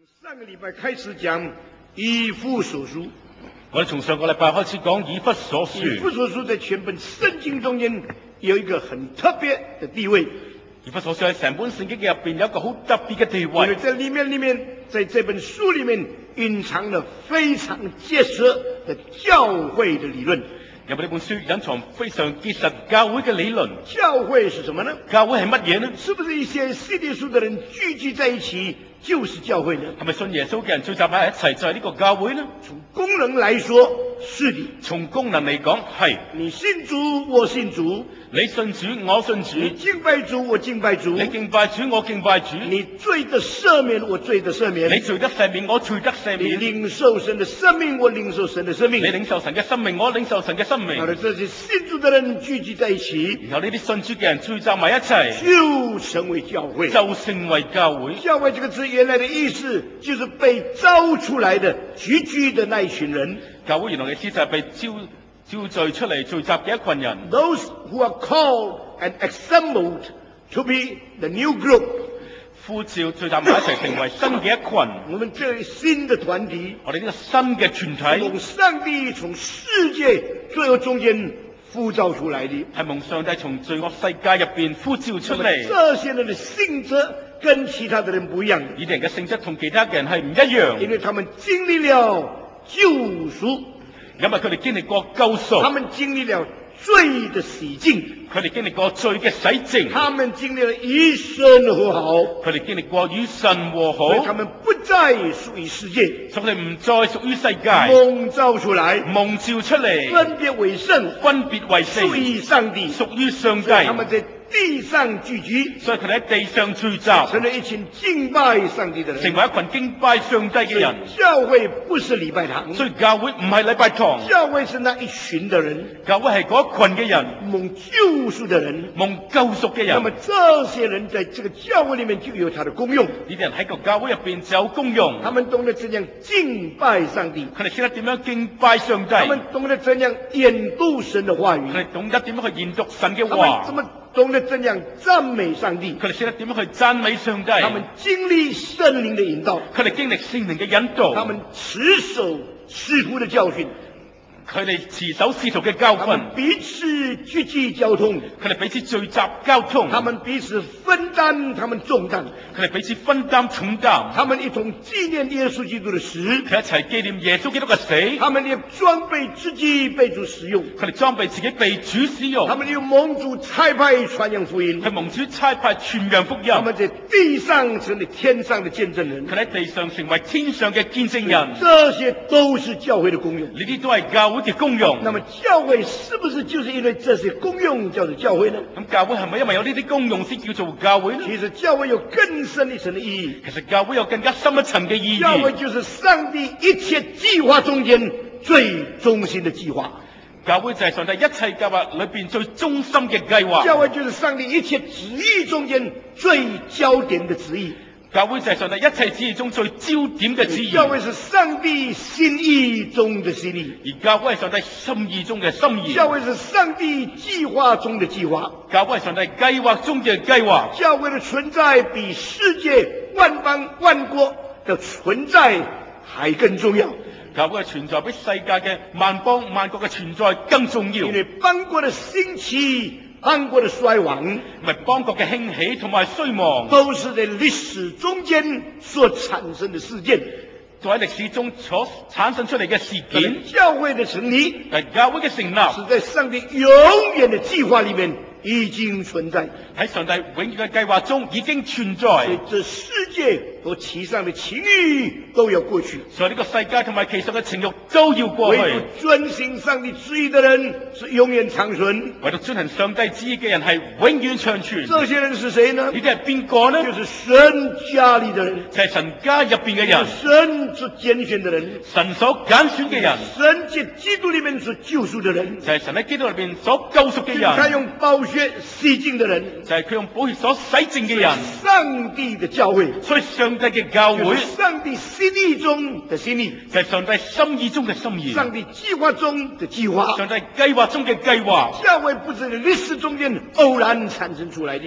上个礼拜开始讲以弗所書， 我哋從上個禮拜開始講以弗所書。 以弗所書在全本聖經中間有一個很特別的地位。 以弗所書喺成本聖經嘅入邊有一個好特別嘅地因為位。 在裏面，在這本書裏面隱藏了非常結實的教會的理論。 入邊呢本書隱藏非常結實教會嘅理論。 教會是什麼呢？ 教會係乜嘢呢？ 是不是一些信耶穌的人聚集在一起就是教會呢？ 係咪信耶穌嘅人聚集喺一齊就係呢個教會呢？ 從功能來說，是的。 從功能嚟講係。 你信主，我信主； 你信主，我信主； 你敬拜主，我敬拜主； 你敬拜主，我敬拜主； 你罪得赦免，我罪得赦免； 你罪得赦免，我罪得赦免； 你領受神的生命，我領受神的生命； 你領受神嘅生命，我領受神嘅生命。 好了，這些信主的人聚集在一起， 然後呢啲信主嘅人聚集埋一齊， 就成為教會。 就成為教會。 教會這個字原來的意思就是被招出來的、聚集的那一群人。 教會原來嘅意思就係被召聚出嚟聚集嘅一群人。 Those who are called and assembled to be the new group， 呼召聚集埋一齊成為新嘅一群。 我們這新的團體， 我哋呢個新嘅團體蒙上帝從世界罪惡中間呼召出來的， 係蒙上帝從罪惡世界入邊呼召出嚟。 這些人的性質跟其他的人不一樣， 呢啲人嘅性質同其他嘅人係唔一樣， 因為他們經歷了救贖， 因為佢哋經歷過救贖， 他們經歷了罪的洗淨， 佢哋經歷過罪嘅洗淨， 他們經歷了與神和好， 佢哋經歷過與神和好， 所以他們不再屬於世界， 所以佢哋唔再屬於世界， 蒙召出來， 蒙召出嚟， 分別為聖， 分別為聖， 屬於上帝， 屬於上帝。 他們在地上聚集， 所以佢哋喺地上聚集， 成為一群敬拜上帝的人， 成為一群敬拜上帝嘅人。 教會不是禮拜堂， 所以教會唔係禮拜堂， 教會是那一群的人， 教會係嗰一群嘅人， 蒙救贖的人， 蒙救贖嘅人。 那麼這些人在這個教會裏面就有他的功用， 呢啲人喺個教會入邊就有功用， 他們懂得怎樣敬拜上帝， 佢哋識得點樣敬拜上帝， 他們懂得怎樣研讀神的話語， 佢哋懂得點樣去研讀神嘅他話， 們怎麼懂得怎樣讚美上帝， 佢哋識得點樣去讚美上帝， 他們經歷聖靈的引導， 佢哋經歷聖靈嘅引導， 他們持守師徒的教訓， 佢哋持守使徒嘅教訓， 他們彼此聚集交通， 佢哋彼此聚集交通， 他們彼此分擔他們重擔， 佢哋彼此分擔重擔， 他們一同紀念耶穌基督的死， 佢一齊紀念耶穌基督嘅死， 他們也裝備自己被主使用， 佢哋裝備自己被主使用， 他們又蒙主差派傳揚福音， 佢蒙主差派傳揚福音， 他們在地上成了天上的見證人， 佢喺地上成為天上嘅見證人， 這些都是教會的功用。 呢啲都係教會嘅功用。 那麼教會是不是就是因為這些功用叫做教會呢？ 咁教會係咪因為有呢啲功用先叫做教會呢？ 其實教會有更深一層的意義。 其實教會有更加深一層嘅意義。 教會就是上帝一切計劃中間最中心的計劃。 教會就係上帝一切計劃裏邊最中心嘅計劃。 教會就是上帝一切旨意中間最焦點的旨意。 教會就係上帝一切旨意中最焦點嘅旨意。 教會是上帝心意中的心意， 而教會係上帝心意中嘅心意。 教會是上帝計劃中的計劃。 教會係上帝計劃中嘅計劃。 教會的存在比世界萬邦萬國的存在還更重要。 教會嘅存在比世界嘅萬邦萬國嘅存在更重要。 因為邦國的興起，邦國的衰亡， 唔係邦國嘅興起同埋衰亡， 都是在歷史中間所產生的事件， 都喺歷史中所產生出嚟嘅事件。 教會的成立， 但教會嘅成立， 是在上帝永遠的計劃裏面已經存在， 喺上帝永遠嘅計劃中已經存在。 所以這世界和其上的情欲都要過去， 所以呢個世界同埋其上嘅情慾都要過去。 唯獨遵行上帝旨意的人是永遠長存， 唯獨遵行上帝旨意嘅人係永遠長存。 這些人是誰呢？ 呢啲係邊個呢？ 就是神家裏的人， 就係神家入邊嘅人， 神所揀選的人， 神所揀選嘅人， 神在基督裏面所救贖的人， 就係神喺基督裏邊所救贖嘅人， 他用寶血洗淨的人， 就係佢用寶血所洗淨嘅人。 上帝的教會， 所以上帝嘅教會， 就是上帝心意中的心意， 就係上帝心意中嘅心意， 上帝計劃中的計劃， 上帝計劃中嘅計劃。 教會不是歷史中間偶然產生出來的。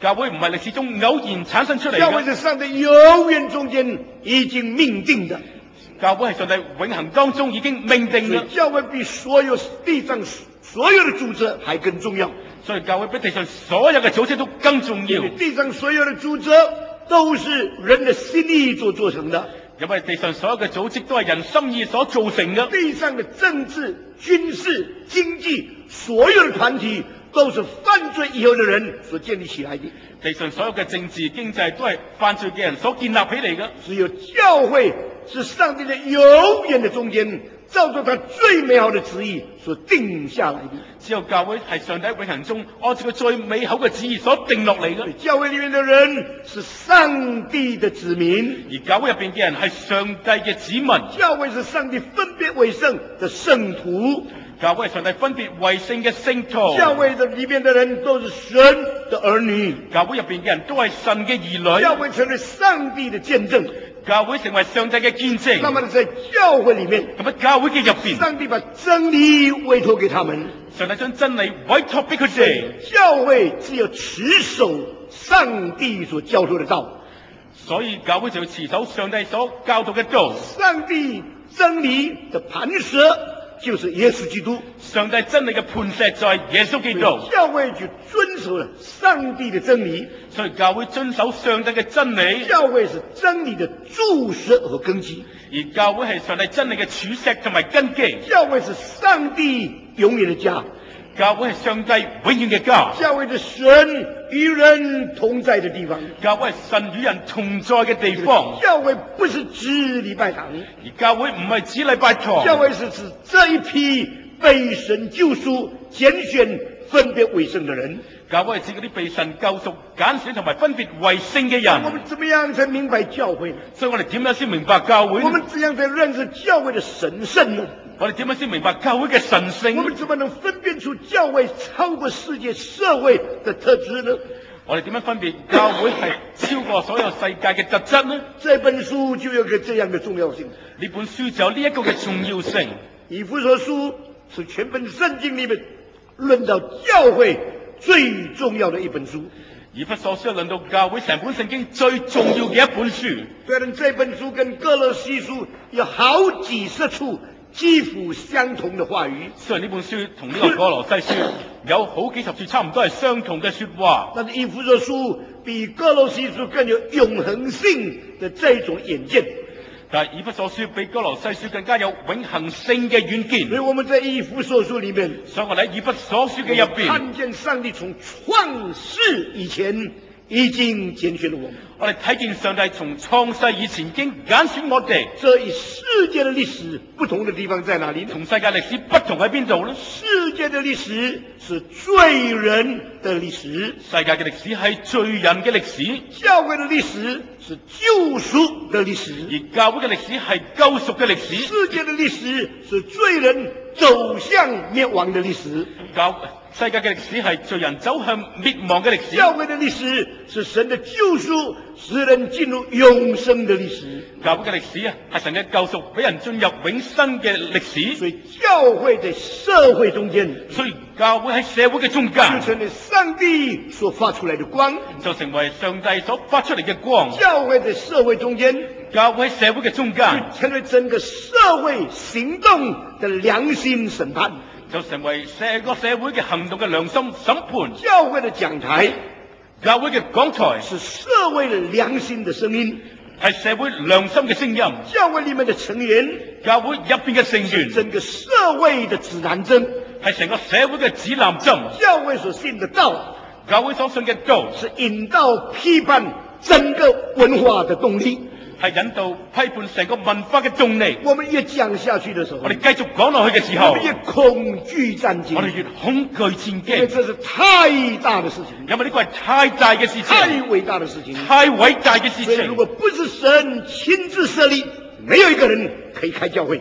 教會唔係歷史中偶然產生出嚟教會嘅， 是上帝永遠中間已經命定的。 教會係上帝永恆當中已經命定嘅， 所以教會比所有地上所有的組織還更重要。 所以教會比地上所有嘅組織都更重要。 因為地上所有的組織都是人的心意所做成的， 因為地上所有嘅組織都係人心意所造成嘅。 地上的政治、軍事、經濟，所有的團體都是犯罪以後的人所建立起來的。 地上所有嘅政治經濟都係犯罪嘅人所建立起嚟嘅。 只有教會是上帝的永遠的中間，照着他最美好的旨意所定下來的。 只有教會係上帝永恆中按照佢最美好嘅旨意所定落嚟嘅。 教會裏面的人是上帝的子民， 而教會入邊嘅人係上帝嘅子民。 教會是上帝分別為聖的聖徒， 教會係上帝分別為聖嘅聖徒。 教會的裏面的人都是神的兒女， 教會入邊嘅人都係神嘅兒女。 教會成為上帝的見證。 教會成為上帝嘅見證。 那麼在教會裏面， 咁喺教會嘅入邊， 上帝把真理委託給他們， 上帝將真理委託俾佢哋。 教會只有持守上帝所教導的道， 所以教會就要持守上帝所教導嘅道。 上帝真理的磐石就是耶穌基督， 上帝真理嘅磐石就係耶穌基督。 教會就遵守了上帝的真理， 所以教會遵守上帝嘅真理。 教會是真理的柱石和根基， 而教會係上帝真理嘅柱石同埋根基。 教會是上帝永遠的家， 教會係上帝永遠嘅家。 教會是神與人同在的地方， 教會係神與人同在嘅地方。 教會不是指禮拜堂， 而教會唔係指禮拜堂。 教會是指這一批被神救贖、揀選、分別為聖的人。 教會係指嗰啲被神救贖、揀選同埋分別為聖嘅人。 我們怎麼樣才明白教會呢？ 所以我哋點樣先明白教會呢？ 我們怎樣才認識教會的神聖呢？ 我哋點樣先明白教會嘅神聖？ 我們怎麼能分辨出教會超過世界社會的特質呢？ 我哋點樣分別教會係超過所有世界嘅特質呢？ 這本書就有個這樣的重要性。 呢本書就有呢一個嘅重要性。 以弗所書是全本聖經裏面論到教會最重要的一本書。 以弗所書論到教會成本聖經最重要嘅一本書。 雖然這本書跟歌羅西書有好幾十處幾乎相同的話語， 雖然呢本書同呢個歌羅西書有好幾十處差唔多係相同嘅說話， 但是以弗所書比歌羅西書更有永恆性的這種遠見。 但係以弗所書比歌羅西書更加有永恆性嘅遠見。 所以我們在以弗所書裏面， 所以我哋喺以弗所書嘅入邊， 看見上帝從創世以前已經揀選了我們。 我哋睇見上帝從創世以前已經揀選我哋。 這與世界的歷史不同的地方在哪裡呢？ 同世界歷史不同喺邊度呢？ 世界的歷史是罪人的歷史， 世界嘅歷史係罪人嘅歷史。 教會的歷史是救贖的歷史， 而教會嘅歷史係救贖嘅歷史。 世界的歷史是罪人走向滅亡的歷史， 世界嘅歷史係罪人走向滅亡嘅歷史。 教會的歷史是神的救贖使人進入永生的歷史。 教會嘅歷史係神嘅救贖俾人進入永生嘅歷史。 所以教會在社會中間， 所以教會喺社會嘅中間， 就成為上帝所發出來的光， 就成為上帝所發出嚟嘅光。 教會在社會中間， 教會喺社會嘅中間， 就成為整個社會行動的良心審判， 就成為成個社會嘅行動嘅良心審判。 教會的講台， 教會嘅講台是社會的良心的聲音， 係社會良心嘅聲音。 教會裏面的成員， 教會入邊嘅成員， 整個社會的指南針， 係成個社會嘅指南針。 教會所信的道， 教會所信嘅道， 是引導批判整個文化的動力， 係引導批判成個文化嘅動力。 我們越講下去的時候， 我哋繼續講落去嘅時候， 我們越恐懼戰我哋兢， 越恐懼戰因為兢， 這是太大的事情， 因為呢個係太大嘅事情， 太偉大的事情。 太偉大嘅事所以如情。 果不是神親自設立，沒有一個人可以開教會。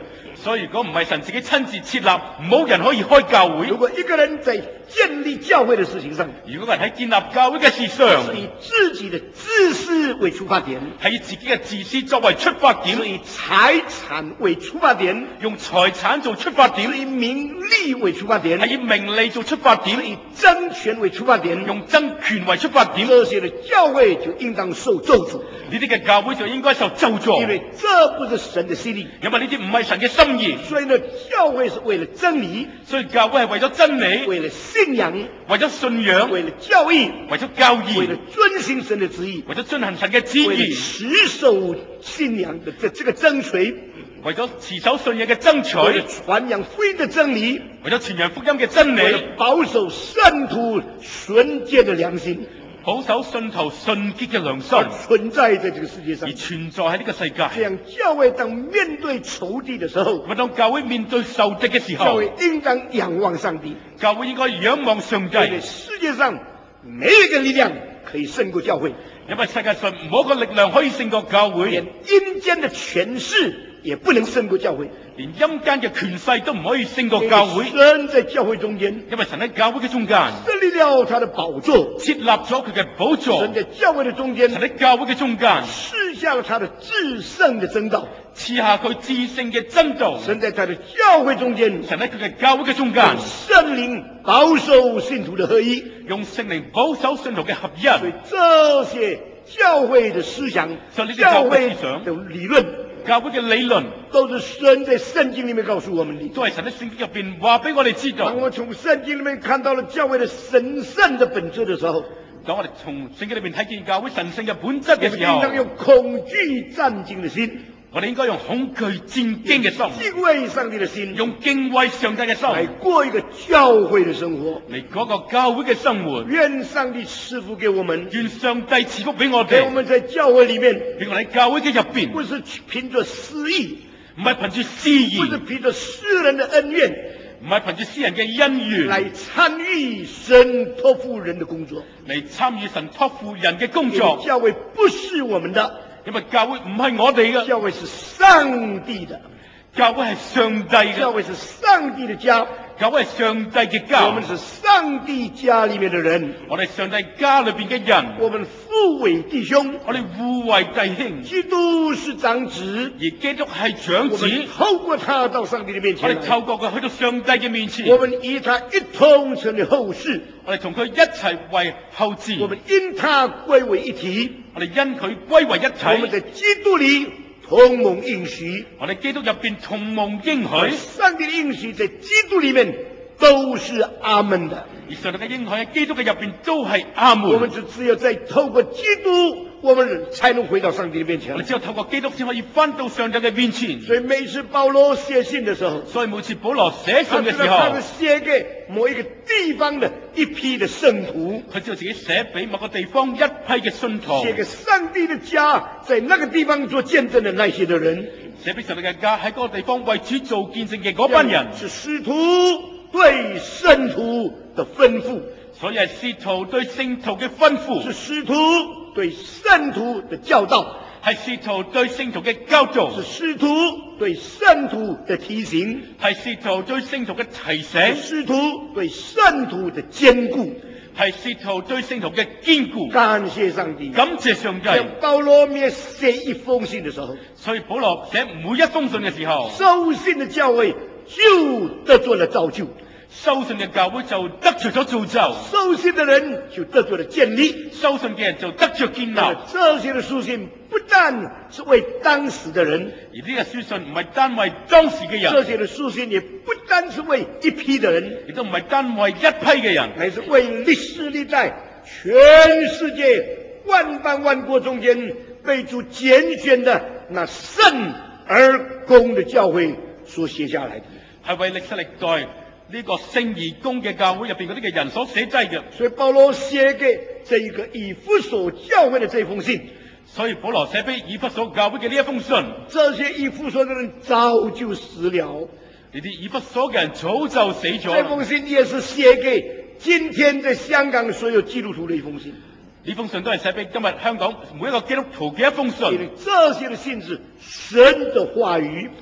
所以如果唔係神自己親自設立，冇人可以開教會。 如果一個人在建立教會的事情上， 如果人喺建立教會嘅事上， 是以自己的自私為出發點， 係以自己嘅自私作為出發點， 是以財產為出發點， 用財產做出發點， 是以名利為出發點， 係以名利做出發點， 是以爭權為出發點， 用爭權為出發點。 這些的教會就應當受咒詛。 呢啲嘅教會就應該受咒詛， 因為這不是神的心意。 因為呢啲唔係神嘅心意。 所以呢，教會是為了真理， 所以教會係為咗真理， 為了信仰， 為咗信仰， 為了教義， 為咗教義， 為了遵行神的旨意， 為咗遵行神嘅旨為了意， 持守信仰的這個爭取， 為咗持守信仰嘅爭取， 為了傳揚福音的真理， 為咗傳揚福音嘅真為了理， 保守聖徒純潔的良心， 保守信徒純潔嘅良心， 而存在在這個世界上而。存在喺呢個世界。 這樣，教會當面對仇敵的時候， 咁當教會面對仇敵嘅時候， 教會應當仰望上帝。 教會應該仰望上帝， 因為世界上沒有一個力量可以勝過教會， 因為世界上冇一個力量可以勝過教會， 連陰間的權勢也不能勝過教會。 連陰間嘅權勢都唔可以勝過教會， 神在教會中間因為神喺教會嘅中間設立了他的寶座， 設立咗佢嘅寶座， 神在教會的中間神喺教會嘅中間賜下了他的至聖的真道， 賜下佢至聖嘅真道， 神在他的教會中間， 神喺佢嘅教會嘅中間用聖靈保守信徒的合一， 用聖靈保守信徒嘅合一。 所以這些教會的思想、 所以呢啲教會思想教會的理論， 教會嘅理論都是神在聖經裏面告訴我們的。 都係神喺聖經入邊話俾我哋知道。 當我從聖經裏面看到了教會的神聖的本質的時候， 當我哋從聖經裏邊睇見教會神聖嘅本質我們應嘅時候， 當用恐懼戰兢的心， 我哋應該用恐懼戰驚嘅心， 敬畏上帝的心， 用敬畏上帝嘅心來過一個教會的生活。 嚟嗰個教會嘅生活。 願上帝賜福給我們， 願上帝賜福俾我哋， 給我們在教會裏面， 俾我哋喺教會嘅入邊， 不是憑着私意， 唔係憑住私意， 不是憑着私人的恩怨， 唔係憑住私人嘅恩怨來參與神託付人的工作。 嚟參與神託付人嘅工因為作。 教會不是我們的， 因為教會唔係我哋嘅， 教會是上帝的， 教會係上帝嘅， 教會是上帝的家。 教會係上帝嘅家。 我們是上帝家裏面的人， 我哋上帝家裏邊嘅人， 我們互為弟兄， 我哋互為弟兄。 基督是長子， 而基督係長子， 我們透過他到上帝的面我前來， 哋透過佢去到上帝嘅面前， 我們與他一同成為後世， 我哋同佢一齊為後嗣， 我們因他歸為一體， 我哋因佢歸為一我們體， 在基督裏同蒙應許， 我哋基督入邊同蒙應許， 上帝的應許在基督裏面都是阿門的。 而上帝嘅應許喺基督嘅入邊都係阿我們門。 只有在透過基督，我們才能回到上帝的面前我哋。只有透過基督先可以翻到上帝嘅面前。 所以每次保羅寫信的時候， 所以每次保羅寫信他嘅時候知道他是，寫給某一個地方的一批的聖徒， 佢知道自己寫俾某個地方一批嘅信徒， 寫給上帝的家，在那個地方做見證的那些的人， 寫俾上帝嘅家喺嗰個地方為主做見證嘅嗰班人， 是使徒對聖徒的吩咐， 所以係使徒對聖徒嘅吩咐， 是使徒對聖徒的教導， 係使徒對聖徒嘅教導， 是使徒對聖徒的提醒， 係使徒對聖徒嘅提是醒， 使徒對聖徒的堅固。 係使徒對聖徒嘅堅固。 感謝上帝。 感謝上帝。 當保羅每寫一封信的時候， 所以保羅寫每一封信嘅時候， 收信的教會就得咗了造就， 收信嘅教會就得着咗造就， 收信的人就得咗了建立。 收信嘅人就得着建立。而這些的書信不但是為當時的人， 呢個書信唔係單為當時嘅人， 這些的書信也不單是為一批的人， 亦都唔係單為一批嘅人， 乃是為歷世歷代全世界萬邦萬國中間被主揀選的那聖而公的教會所寫下來的。 係為歷世歷代呢個聖而公嘅教會入邊嗰啲嘅人所寫低嘅。 所以保羅寫給這一個以弗所教會的這封信， 所以保羅寫俾以弗所教會嘅呢一封信， 這些以弗所的人早就死了。 呢啲以弗所嘅人早就死咗。 這封信也是寫給今天在香港所有基督徒的一封信。 呢封信都係寫俾今日香港每一個基督徒嘅一封信。 因為這些的信是神的話語，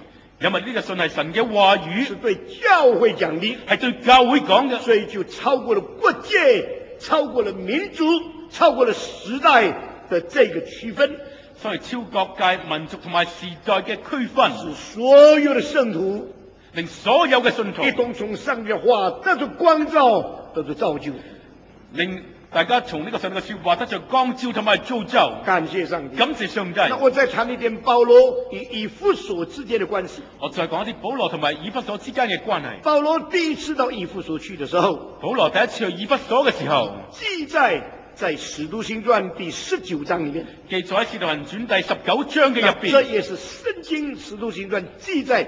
因為呢個信係神嘅話語， 是對教會講的， 係對教會講嘅， 所以就超過了國界，超過了民族，超過了時代的這個區分， 所以超國界、民族同埋時代嘅區分， 使所有的聖徒令所有嘅信徒一同從上面的話得到光照，得到造就， 令大家從呢個神嘅說話得着光照同埋造就。 感謝上帝， 感謝上帝。 那我再談一點保羅與以弗所之間的關係。 我再講一啲保羅同埋以弗所之間嘅關係。 保羅第一次到以弗所去的時候， 保羅第一次去以弗所嘅時候， 記載在使徒行傳第19章裏面， 記載喺使徒行傳第19章嘅入邊。 這也是聖經使徒行傳記載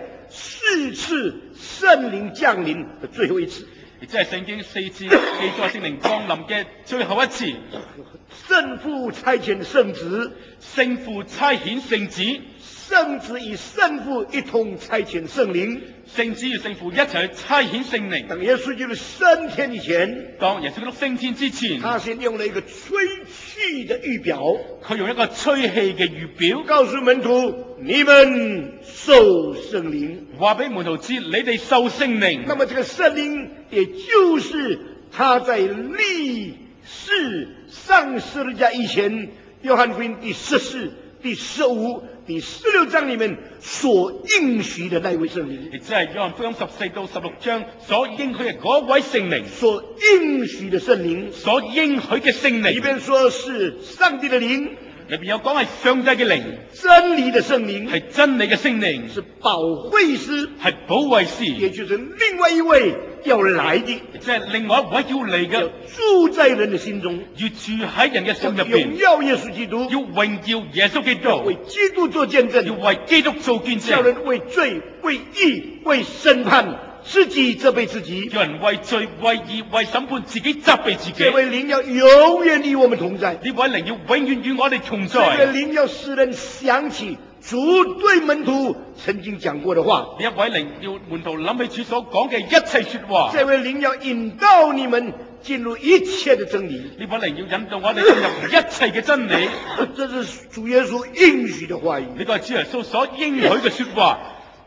4次聖靈降臨的最後一次。 亦即係聖經4次記載聖靈降臨嘅最後一次。 聖父差遣聖子， 聖父差遣聖子， 聖子與聖父一同差遣聖靈， 聖子與聖父一齊去差遣聖靈。 等耶穌基督升天以前， 當耶穌基督升天之前， 他先用了一個吹氣的預表， 佢用一個吹氣嘅預表， 告訴門徒：你們受聖靈。 話俾門徒知，你哋受聖靈。 那麼這個聖靈，也就是他在歷世上十字架以前，約翰福音第14、第15、第16章裏面所應許的那位聖靈， 亦即係約翰福音14到16章所應許嘅嗰位聖靈， 所應許的聖靈， 所應許嘅聖靈， 裏邊說是上帝的靈， 裏邊有講係上帝嘅靈， 真理的聖靈， 係真理嘅聖靈， 是保惠師， 係保惠師， 也就是另外一位要來的， 即係另外一位要嚟嘅， 要住在人的心中， 要住喺人嘅心入榮邊， 耀耶穌基督， 要榮耀耶穌基督， 為基督做見證， 要為基督做見證， 叫人為罪、為義、為審判，自己責備自己， 叫人為罪、為義、為審判，自己責備自己。 這位靈要永遠與我們同在， 呢位靈要永遠與我哋同這位在。 靈要使人想起主對門徒曾經講過的話， 呢一位靈要門徒諗起主所講嘅一切說話。 這位靈要引導你們進入一切的真理， 呢位靈要引導我哋進入一切嘅真理。 這是主耶穌應許的話語。 呢個係主耶穌所應許嘅說話。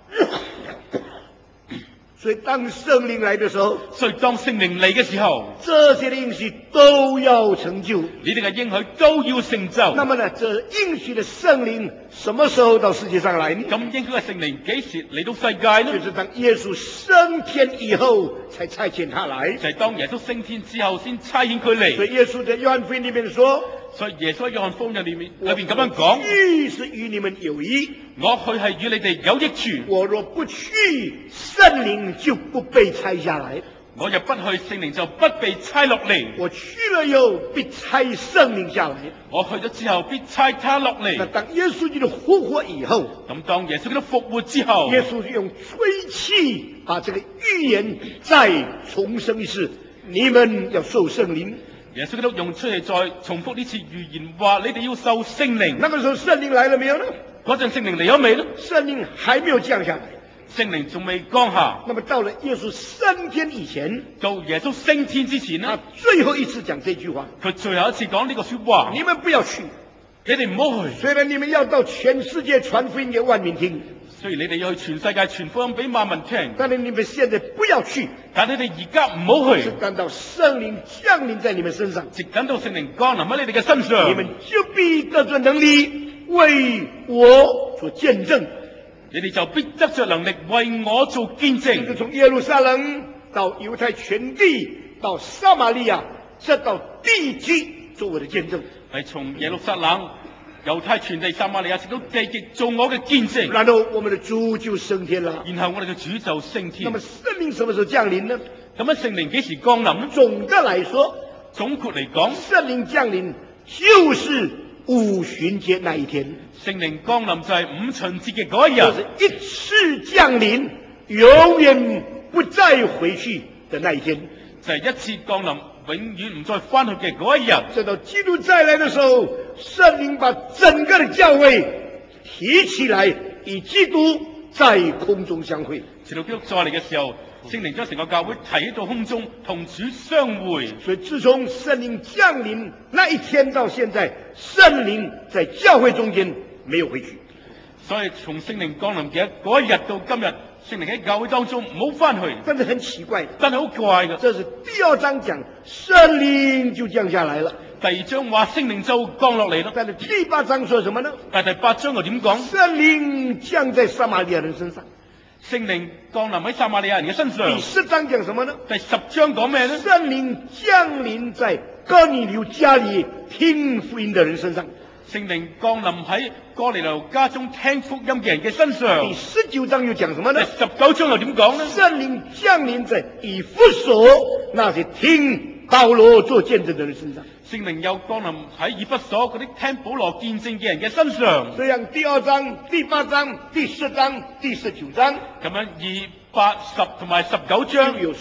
所以當聖靈來的時候， 所以當聖靈嚟嘅時候， 這些的應許都要成就。 呢啲嘅應許都要成就。 那麼呢，這應許的聖靈什麼時候到世界上來呢？ 咁應許嘅聖靈幾時嚟到世界呢？ 就是當耶穌升天以後，才差遣他來。 就係當耶穌升天之後，先差遣佢嚟。 所以耶穌在約翰福音裏面說， 所以耶穌喺約翰福音裏邊咁樣講： 去是與你們有益， 我去係與你哋有益處。 我若不去，聖靈就不被差下來； 我若不去，聖靈就不被差落嚟。 我去了又必差聖靈下來。 我去咗之後，必差他落嚟。 那當耶穌基督復活以後， 咁當耶穌基督復活之後， 耶穌用吹氣把這個預言再重申一次：你們要受聖靈。 耶穌基督用出嚟再重複呢次預言，話你哋要受聖靈。 那個時候聖靈來了沒有呢？ 嗰陣聖靈嚟咗未呢？ 聖靈還沒有降下來， 聖靈仲未降下。 那麼到了耶穌升天以前， 到耶穌升天之前呢， 他最後一次講這句話： 佢最後一次講呢個說話， 你們不要去， 你哋唔好去。 雖然你們要到全世界傳福音給萬民聽， 雖然你哋要去全世界傳福音俾萬民聽， 但是你們現在不要去， 但你哋而家唔好去， 直等到聖靈降臨在你們身上， 直等到聖靈降臨喺你哋嘅身上， 你們就必得着能力為我做見證。 你哋就必得着能力為我做見證。 就從耶路撒冷到猶太全地，到撒瑪利亞，直到地極，做我的見證。 係從耶路撒冷、猶太全地、撒瑪利亞直到地極做我嘅見證。 然後我們的主就升天了。 然後我哋嘅主就升天。 那麼聖靈什麼時候降臨呢？ 咁樣聖靈幾時降臨呢？ 總的來說， 總括嚟講， 聖靈降臨就是五旬節那一天。 聖靈降臨就係五旬節嘅嗰一日， 就是一次降臨，永遠不再回去的那一天。 就係一次降臨，永遠唔再翻去嘅嗰一日。 直到基督再來的時候，聖靈把整個的教會提起來，與基督在空中相會。 直到基督再嚟嘅時候，聖靈將成個教會提到空中，同主相會。 所以自從聖靈降臨那一天到現在，聖靈在教會中間沒有回去。 所以從聖靈降臨嘅嗰一日到今日，聖靈喺教會當中冇翻去， 真的很奇怪的。 真係好怪嘅。 這是第二章講聖靈就降下來了， 第二章話聖靈就降落嚟咯。 但是第八章說什麼呢？ 但係第八章又點講？ 聖靈降在撒瑪利亞人身上。 聖靈降臨喺撒瑪利亞人嘅身上。 第10章講什麼呢？ 第10章講咩呢？ 聖靈降臨在哥尼流家裏聽福音的人身上。 聖靈降臨喺哥尼流家中聽福音嘅人嘅身上。 第19章又講什麼呢？ 第19章又點講呢？ 聖靈降臨在以弗所那些聽保羅做見證的人身上。 聖靈又降臨喺以弗所嗰啲聽保羅見證嘅人嘅身上。 這樣第2章、第8章、第10章、第19章， 咁樣2、8、10同埋19章有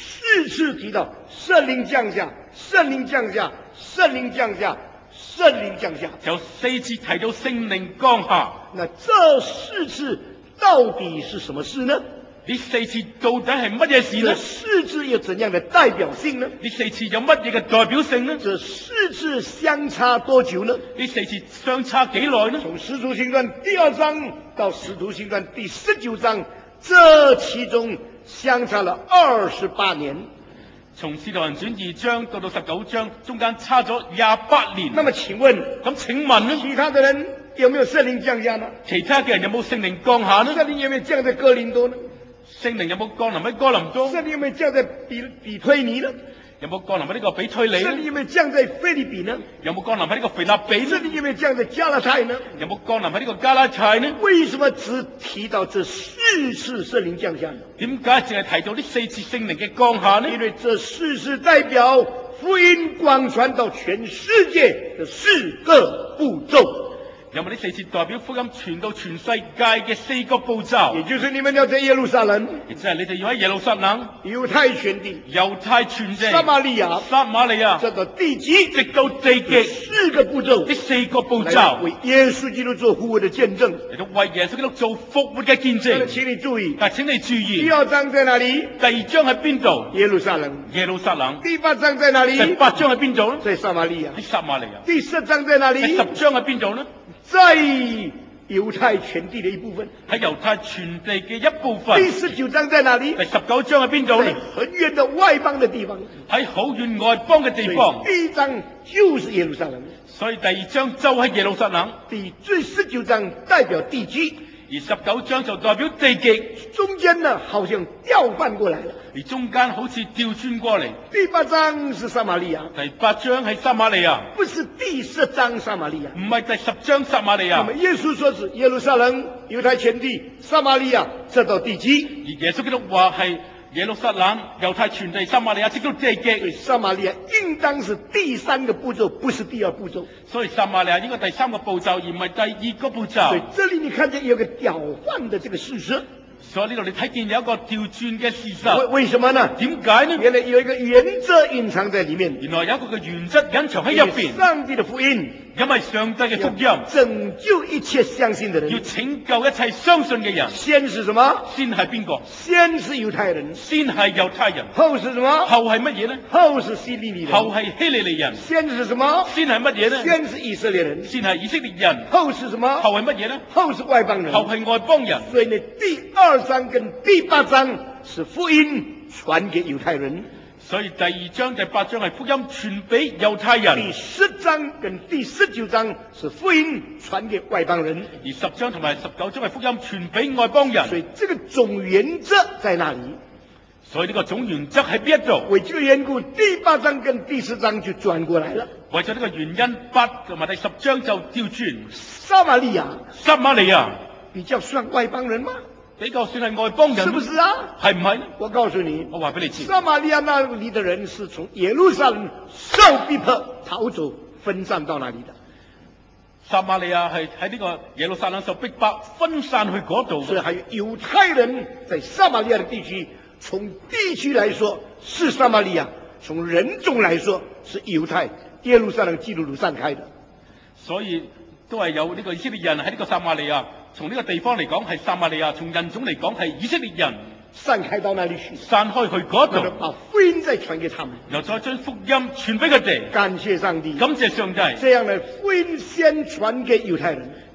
4次提到聖靈降下，聖靈降下，聖靈降下，聖靈降下， 有4次提到聖靈降下。 那這4次到底是什麼事呢？ 呢4次到底係乜嘢事呢？ 這4次有怎樣的代表性呢？ 呢4次有乜嘢嘅代表性呢？ 這4次相差多久呢？ 呢4次相差幾耐呢？ 從使徒行傳第2章到使徒行傳第19章，這其中相差了28年。 從使徒行傳2章到19章，中間差咗28年。 那麼請問， 請問呢？ 其他的人有沒有聖靈降下呢？ 其他嘅人有冇聖靈降下呢？ 聖靈有沒有降在哥林多呢？ 聖靈有冇降臨喺哥林多？ 聖靈有沒有降在比推尼呢？ 有冇降臨喺呢個比推尼？ 聖靈有沒有降在腓立比呢？ 有冇降臨喺呢個腓立比呢？ 聖靈有沒有降在加拉太呢？ 有冇降臨喺呢個加拉太呢？ 為什麼只提到這4次聖靈降下呢？ 點解淨係提到呢4次聖靈嘅降下呢？ 因為這4次代表福音廣傳到全世界的4個步驟。 有冇呢4次代表福音傳到全世界嘅4個步驟？ 也就是你們要在耶路撒冷， 亦即係你哋要喺耶路撒冷、 猶太全地、 猶太全地、 撒瑪利亞，直到地極， 直到地極 4個步驟。 呢4個步驟為耶穌基督做復活的見證， 嚟到為耶穌基督做復活嘅見證。 請你注意， 但請你注意， 第2章在哪裡？ 第2章喺邊度？ 耶路撒冷。 耶路撒冷。 第8章在哪裡？ 第8章喺邊度呢？ 在撒瑪利亞。 喺撒瑪利亞。 第10章在哪裡？ 第10章喺邊度呢？ 在猶太全地的一部分。 喺猶太全地嘅一部分。 第19章在哪裡？ 第19章喺邊度呢？ 在很遠的外邦的地方。 喺好遠外邦嘅地方。 第1章就是耶路撒冷。 所以第2章就喺耶路撒冷。 第19章代表地極， 而19章就代表地極。 中間呢好像調換過來了， 而中間好似調轉過嚟。 第8章是撒瑪利亞， 第8章係撒瑪利亞， 不是第10章撒瑪利亞， 唔係第10章撒瑪利亞。 那麼耶穌說是耶路撒冷、猶太全地、撒瑪利亞，直到地極。 而耶穌基督話係耶路撒冷、猶太全地、撒瑪利亞，直到地極。 所以撒瑪利亞應當是第3個步驟，不是第2步驟。 所以撒瑪利亞應該第3個步驟，而唔係第2個步驟。 所以這裡你看見有個調換的這個事實。 所以呢度你睇見有一個調轉嘅事實。 為什麼呢？ 點解呢？ 原來有一個原則隱藏在裡面。 原來有一個嘅原則隱藏喺入邊。 上帝的福音， 因為上帝嘅福音拯救一切相信的人， 要拯救一切相信嘅人。 先是什麼？ 先係邊個？ 先是猶太人。 先係猶太人。 後是什麼？ 後係乜嘢呢？ 後是希利尼人。 後係希利尼人。 先是什麼？ 先係乜嘢呢？ 先是以色列人。 先係以色列人。 後是什麼？ 後係乜嘢呢？ 後是外邦人。 後係外邦人。 所以呢，第2章跟第8章是福音傳給猶太人。 所以第2章、第8章係福音傳俾猶太人。 第10章跟第19章是福音傳給外邦人。 而10章同埋19章係福音傳俾外邦人。 所以這個總原則在哪裡？ 所以呢個總原則喺邊一度？ 為這個緣故，第8章跟第10章就轉過來了。 為咗呢個原因，8同埋第10章就調轉。 撒瑪利亞， 撒瑪利亞比較算外邦人嗎？ 比較算係外邦人， 是不是啊？ 係唔係？ 我告訴你， 我話俾你知， 撒瑪利亞那裡的人是從耶路撒冷受逼迫逃走，分散到哪裡的？ 撒瑪利亞係喺呢個耶路撒冷受逼迫，分散去嗰度。 所以還有猶太人在撒瑪利亞的地區，從地區來說是撒瑪利亞，從人種來說是猶太。耶路撒冷基督徒散開的， 所以都係有呢個以色列人喺呢個撒瑪利亞。從呢個地方嚟講係撒瑪利亞，從人種嚟講係以色列人， 散開到哪裡去？ 散開去嗰度， 把福音再傳給他們， 又再將福音傳俾佢哋。 感謝上帝， 感謝上帝。 這樣呢，福音先傳給猶太人，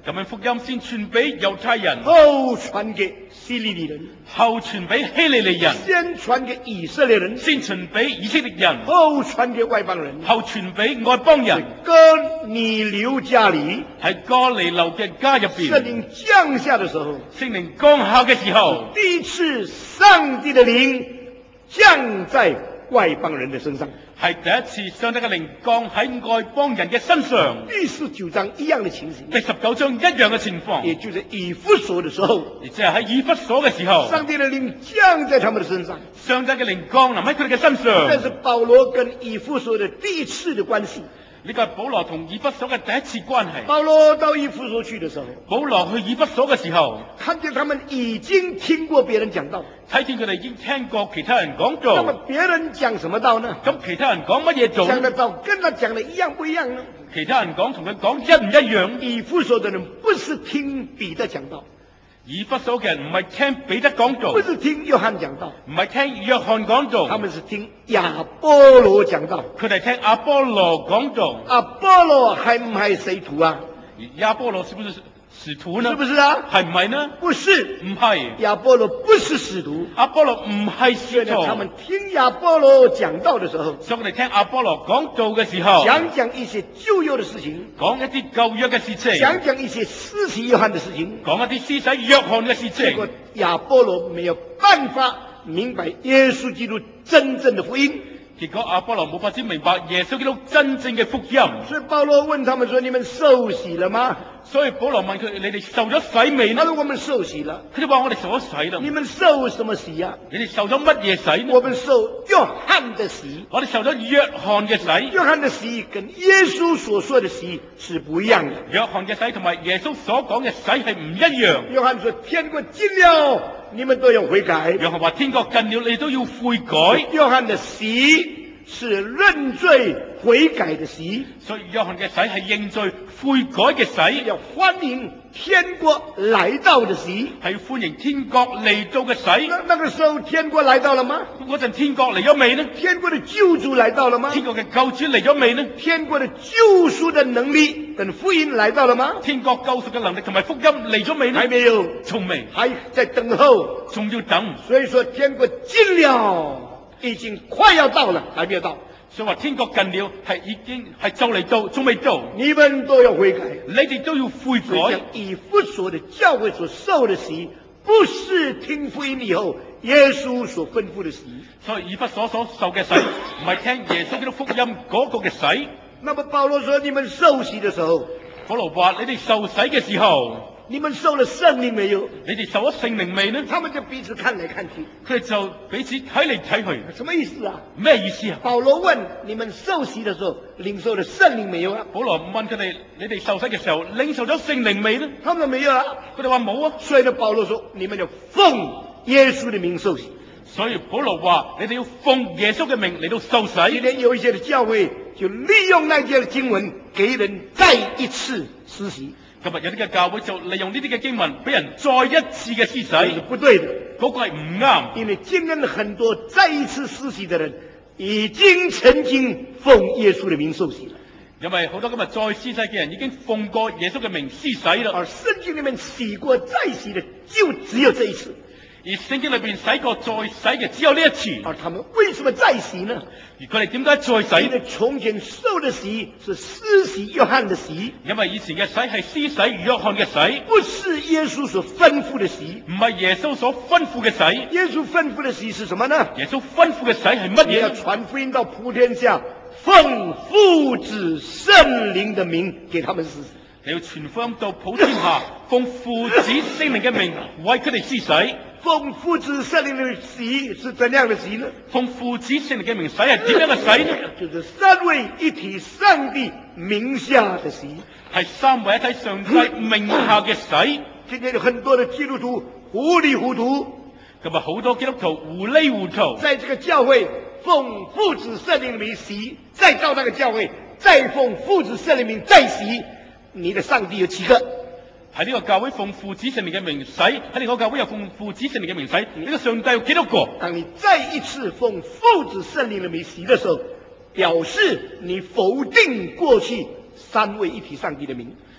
咁樣福音先傳俾猶太人， 後傳給希利尼人， 後傳俾希利尼人， 先傳給以色列人， 先傳俾以色列人， 後傳給外邦人， 後傳俾外邦人。 哥尼流家裏， 喺哥尼流嘅家入邊， 聖靈降下的時候， 聖靈降下嘅時候， 第一次上帝的靈降在外邦人的身上， 係第一次上帝嘅靈降喺外邦人嘅身上。 第19章一樣的情形， 第19章一樣嘅情況， 也就是以弗所的時候， 亦即係喺以弗所嘅時候， 上帝的靈降在他們的身上， 上帝嘅靈降臨喺佢哋嘅身上。 這是保羅跟以弗所的第一次的關係。 呢個係保羅同以弗所嘅第一次關係。 保羅到以弗所去的時候， 保羅去以弗所嘅時候， 看見他們已經聽過別人講道， 睇見佢哋已經聽過其他人講那麼道。 別人講什麼道呢？ 咁其他人講乜嘢做？ 講的道跟他講的一樣不一樣呢？ 其他人講同佢講一唔一樣？ 以弗所的人不是聽彼得講道， 以弗所嘅人唔係聽彼得講道， 不是聽約翰講道， 唔係聽約翰講道， 他們是聽亞波羅講道。 佢哋聽阿波羅講道。 亞波羅係唔係使徒啊？ 亞波羅是不是使徒呢？ 是不是啊？ 係唔係呢？ 不是， 唔係。 亞波羅不是使徒。 阿波羅唔係使徒。 他們聽亞波羅講道的時候， 所以我哋聽阿波羅講道嘅時候， 講一些舊約的事情， 講一啲舊約嘅事情， 講一些施洗約翰的事情， 講一啲施洗約翰嘅事情。 結果亞波羅沒有辦法明白耶穌基督真正的福音。 結果阿波羅冇法子明白耶穌基督真正嘅福音。 所以保羅問他們說：你們受洗了嗎？ 所以保羅問佢：你哋受咗洗未呢？ 他說：我們受洗了。 佢哋話：我哋受咗洗啦。 你們受什麼洗呀？ 你哋受咗乜嘢洗呢？ 我們受約翰的洗。 我哋受咗約翰嘅洗。 約翰的洗跟耶穌所說的洗是不一樣的。 約翰嘅洗同埋耶穌所講嘅洗係唔一樣。 約翰說：天國近了，你們都要悔改。 約翰話：天國近了，你都要悔改。 約翰的洗是認罪悔改的洗， 所以約翰嘅洗係認罪悔改嘅洗， 要歡迎天國來到的洗， 係歡迎天國嚟到嘅洗。 那個時候天國來到了嗎？ 嗰陣天國嚟咗未呢？ 天國的救主來到了嗎？ 天國嘅救主嚟咗未呢？ 天國的救贖的能力跟福音來到了嗎？ 天國救贖嘅能力同埋福音嚟咗未呢？ 還沒有， 從未， 還在等候， 仲要等。 所以說天國近了，已經快要到了，還沒有到。 所以話天國近了，係已經係就嚟到，仲未到。 你們都要悔改， 你哋都要悔改。 以弗所的教會所受的洗，不是聽福音以後耶穌所吩咐的洗。 所以以弗所受嘅洗，唔係聽耶穌基督福音嗰個嘅洗。 那麼保羅說：你們受洗的時候， 保羅話：你哋受洗嘅時候， 你們受了聖靈沒有？ 你哋受咗聖靈未呢？ 他們就彼此看來看去， 佢哋就彼此睇嚟睇去， 什麼意思啊？ 咩意思啊？ 保羅問：你們受洗的時候領受了聖靈沒有啊？ 保羅問佢哋：你哋受洗嘅時候領受咗聖靈未呢？ 他們說沒有啊。 佢哋話冇啊。 所以呢，保羅說：你們要奉耶穌的名受洗。 所以保羅話：你哋要奉耶穌嘅名嚟到受洗。 今天有一些的教會就利用那些的經文，給人再一次施洗。 今日有啲嘅教會就利用呢啲嘅經文，俾人再一次嘅施洗， 這是不對的。 嗰個係唔啱。 因為今天很多再一次施洗的人，已經曾經奉耶穌的名受洗了。 因為好多今日再施洗嘅人已經奉過耶穌嘅名施洗啦。 而聖經裏面洗過再洗的就只有這一次。 而聖經裏邊洗過再洗嘅只有呢一次。 而他們為什麼再洗呢？ 而佢哋點解再洗？ 因為從前受的洗是施洗約翰的洗， 因為以前嘅洗係施洗約翰嘅洗， 不是耶穌所吩咐的洗。 唔係耶穌所吩咐嘅洗。 耶穌吩咐的洗是什麼呢？ 耶穌吩咐嘅洗係乜你要嘢？ 傳福音到普天下，奉父子聖靈的名給他們施洗。 你要傳福音到普天下，奉父子聖靈嘅名為佢哋施洗。 奉父子聖靈的洗是怎樣的洗呢？ 奉父子聖靈嘅名洗係點樣嘅洗呢？ 就是三位一體上帝名下的洗， 係三位一體上帝名下嘅洗。 今天有很多的基督徒糊裏糊塗， 咁啊好多基督徒糊裏糊塗， 在這個教會奉父子聖靈的名洗，再到那個教會再奉父子聖靈名再洗，你的上帝有幾個？ 喺呢個教會奉父子聖靈嘅名洗，喺另外個教會又奉父子聖靈嘅名洗，呢個上帝有幾多個？ 當你再一次奉父子聖靈的名洗的時候，表示你否定過去三位一體上帝的名。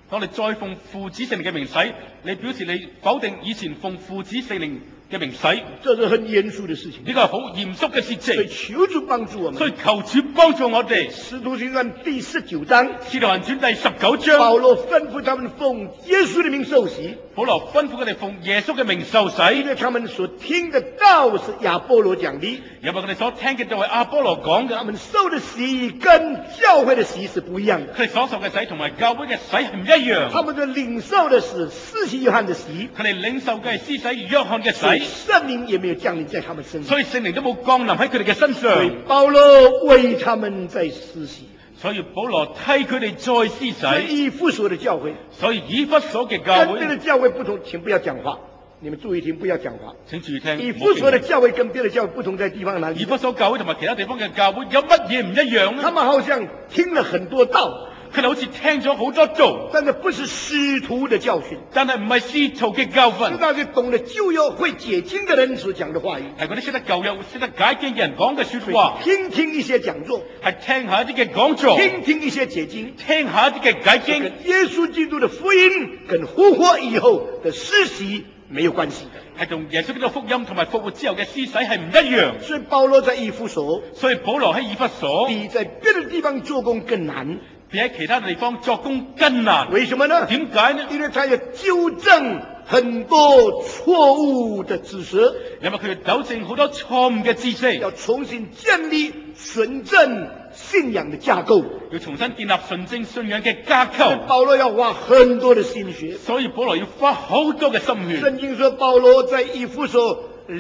當你再奉父子聖靈嘅名洗，你表示你否定以前奉父子聖靈嘅名洗， 這是很嚴肅的事情。 呢個係好嚴肅嘅事所以情。 求主幫助我們。 所以求主幫助我哋。 使徒行傳第19章， 使徒行傳第19章， 保羅吩咐他們奉耶穌的名受洗。 保羅吩咐佢哋奉耶穌嘅名受洗， 因為他們所聽的道是亞波羅講的， 因為佢哋所聽嘅就係亞波羅講嘅， 他們受的洗跟教會的洗是不一樣的。 佢哋所受嘅洗同埋教會嘅洗係唔一樣。 他們的領受的是施洗約翰的洗， 佢哋領受嘅係施洗約翰嘅所以洗， 聖靈也沒有降臨在他們身上， 所以聖靈都冇降臨喺佢哋嘅身所以上。 保羅為他們在施洗。 所以保羅替佢哋再施所以洗。 以弗所的教會所以以弗所嘅教跟別的會， 教會不同，請不要講話，你們注意聽，不要講話。 請注意聽。 以弗所的教會跟別的教會不同在地方哪裡？ 以弗所教會同埋其他地方嘅教會有乜嘢唔一樣呢？ 他們好像聽了很多道， 佢哋好似聽咗好多道， 但是不是使徒的教訓， 但係唔係使徒嘅教訓， 是那些懂得舊約會解經的人所講的話語。 係嗰啲識得舊約、識得解經嘅人講嘅說話， 聽聽一些講座， 係聽下一啲嘅講座， 聽聽一些解經， 聽下一啲嘅解經， 跟耶穌基督的福音跟復活以後的施洗沒有關係的。 係同耶穌基督福音同埋復活之後嘅施洗係唔一樣。 所以保羅在以弗所， 所以保羅喺以弗所比在別的地方做工更難。 比喺其他地方作工更難。 為什麼呢？ 點解呢？ 因為他要糾正很多錯誤的知識， 因為佢要糾正好多錯誤嘅知識， 要重新建立純正信仰的架構， 要重新建立純正信仰嘅架構。 保羅要花很多的心血。 所以保羅要花好多嘅心血。 聖經說保羅在以弗所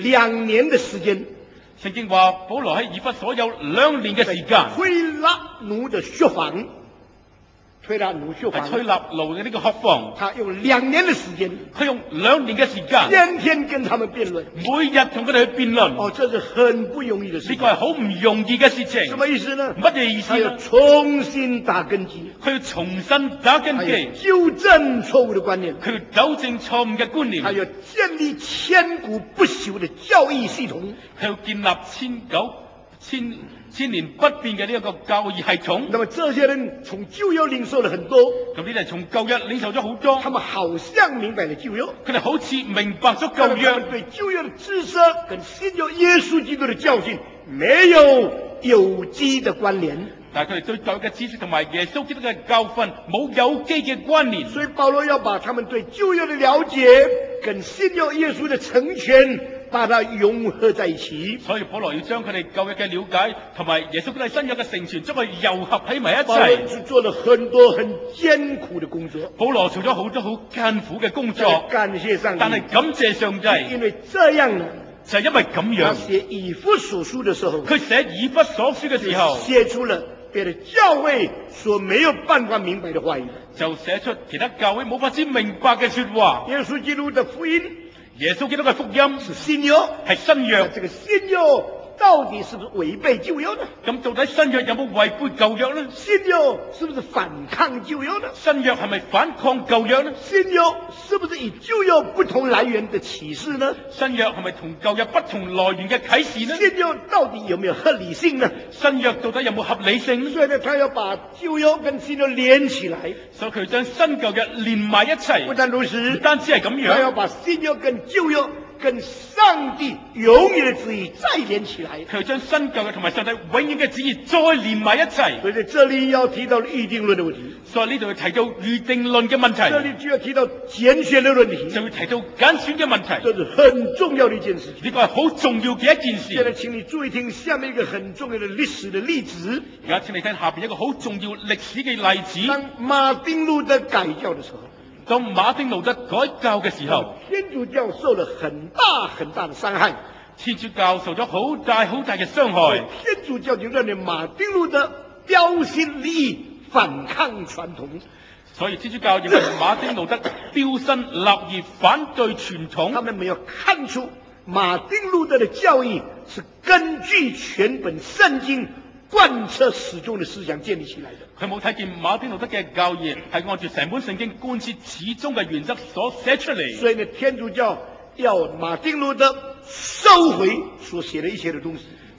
2年的時間， 聖經話保羅喺以弗所有2年嘅時間， 推拉奴的學房，推拉奴學房， 係推納路嘅呢個學房， 他用2年的時間， 佢用2年嘅時間， 天天跟他們辯論。 每日同佢哋去辯論。 哦，這是很不容易的事情。 呢個係好唔容易嘅事情。 什麼意思呢？ 乜嘢意思他要呢？ 重新打根基， 佢要重新打根他要基， 糾正錯誤的觀念， 佢要糾正錯誤嘅觀念， 他要建立千古不朽的教義系統。 佢要建立千年不變嘅呢一個教義系統。 那麼這些人從舊約領受了很多， 咁呢啲係從舊約領受咗好多， 他們好像明白了舊約， 佢哋好似明白咗舊但是他約， 們對舊約的知識跟新約耶穌基督的教訓沒有有機的關聯。 但係佢哋對舊約嘅知識同埋耶穌基督嘅教訓冇有機嘅關聯。 所以保羅要把他們對舊約的了解跟新約耶穌的成全把它融合在一起。 所以保羅要將佢哋舊約嘅了解同埋耶穌基督新約嘅成全，將佢糅合喺埋一保羅齊。 是做了很多很艱苦的工作， 保羅做咗好多好艱苦嘅工作， 感謝上帝。 但係感謝上帝， 因為這樣呢， 就係因為咁他樣， 寫以弗所書的時候， 佢寫以弗所書嘅時候， 寫出了別的教會所沒有辦法明白的話語。 就寫出其他教會冇法子明白嘅說話。 耶穌基督的福音耶穌基督嘅福音是新約， 係新約， 這個新約到底是不是違背舊約呢？ 咁到底新約有冇違背舊約呢？ 新約是不是反抗舊約呢？ 新約係咪反抗舊約呢？ 新約是不是以舊約不同來源的啟示呢？ 新約係咪同舊約不同來源嘅啟示呢？ 新約到底有沒有合理性呢？ 新約到底有冇合理性呢？ 所以呢，他要把舊約跟新約連起來。 所以佢將新舊約連埋一齊。 不但如唔此， 單止係咁樣， 他要把新約跟舊約跟上帝永遠的旨意再連起來。 佢將新舊約同埋上帝永遠嘅旨意再連埋一齊。 所以在這裏要提到預定論的問題， 所以呢度要提到預定論嘅問這題， 裏就要提到揀選的問題， 就要提到揀選嘅問題。 這是很重要的一件事情。 呢個係好重要嘅一件現在事。 請你注意聽下面一個很重要的歷史的例子。 而家請你聽下邊一個好重要歷史嘅例子。 當馬丁路德改教的時候， 當馬丁路德改教嘅時候， 天主教受了很大很大的傷害。 天主教受咗好大好大嘅傷害。 天主教就認為馬丁路德標新立異，反抗傳統。 所以天主教認為馬丁路德標新立異，反對傳他統。 們沒有看出馬丁路德的教義是根據全本聖經貫徹始終的思想建立起來的。 佢冇睇見馬丁路德嘅教義係按住成本聖經貫徹始終嘅原則所寫出嚟。 所以呢，天主教要馬丁路德收回所寫的一切的東西。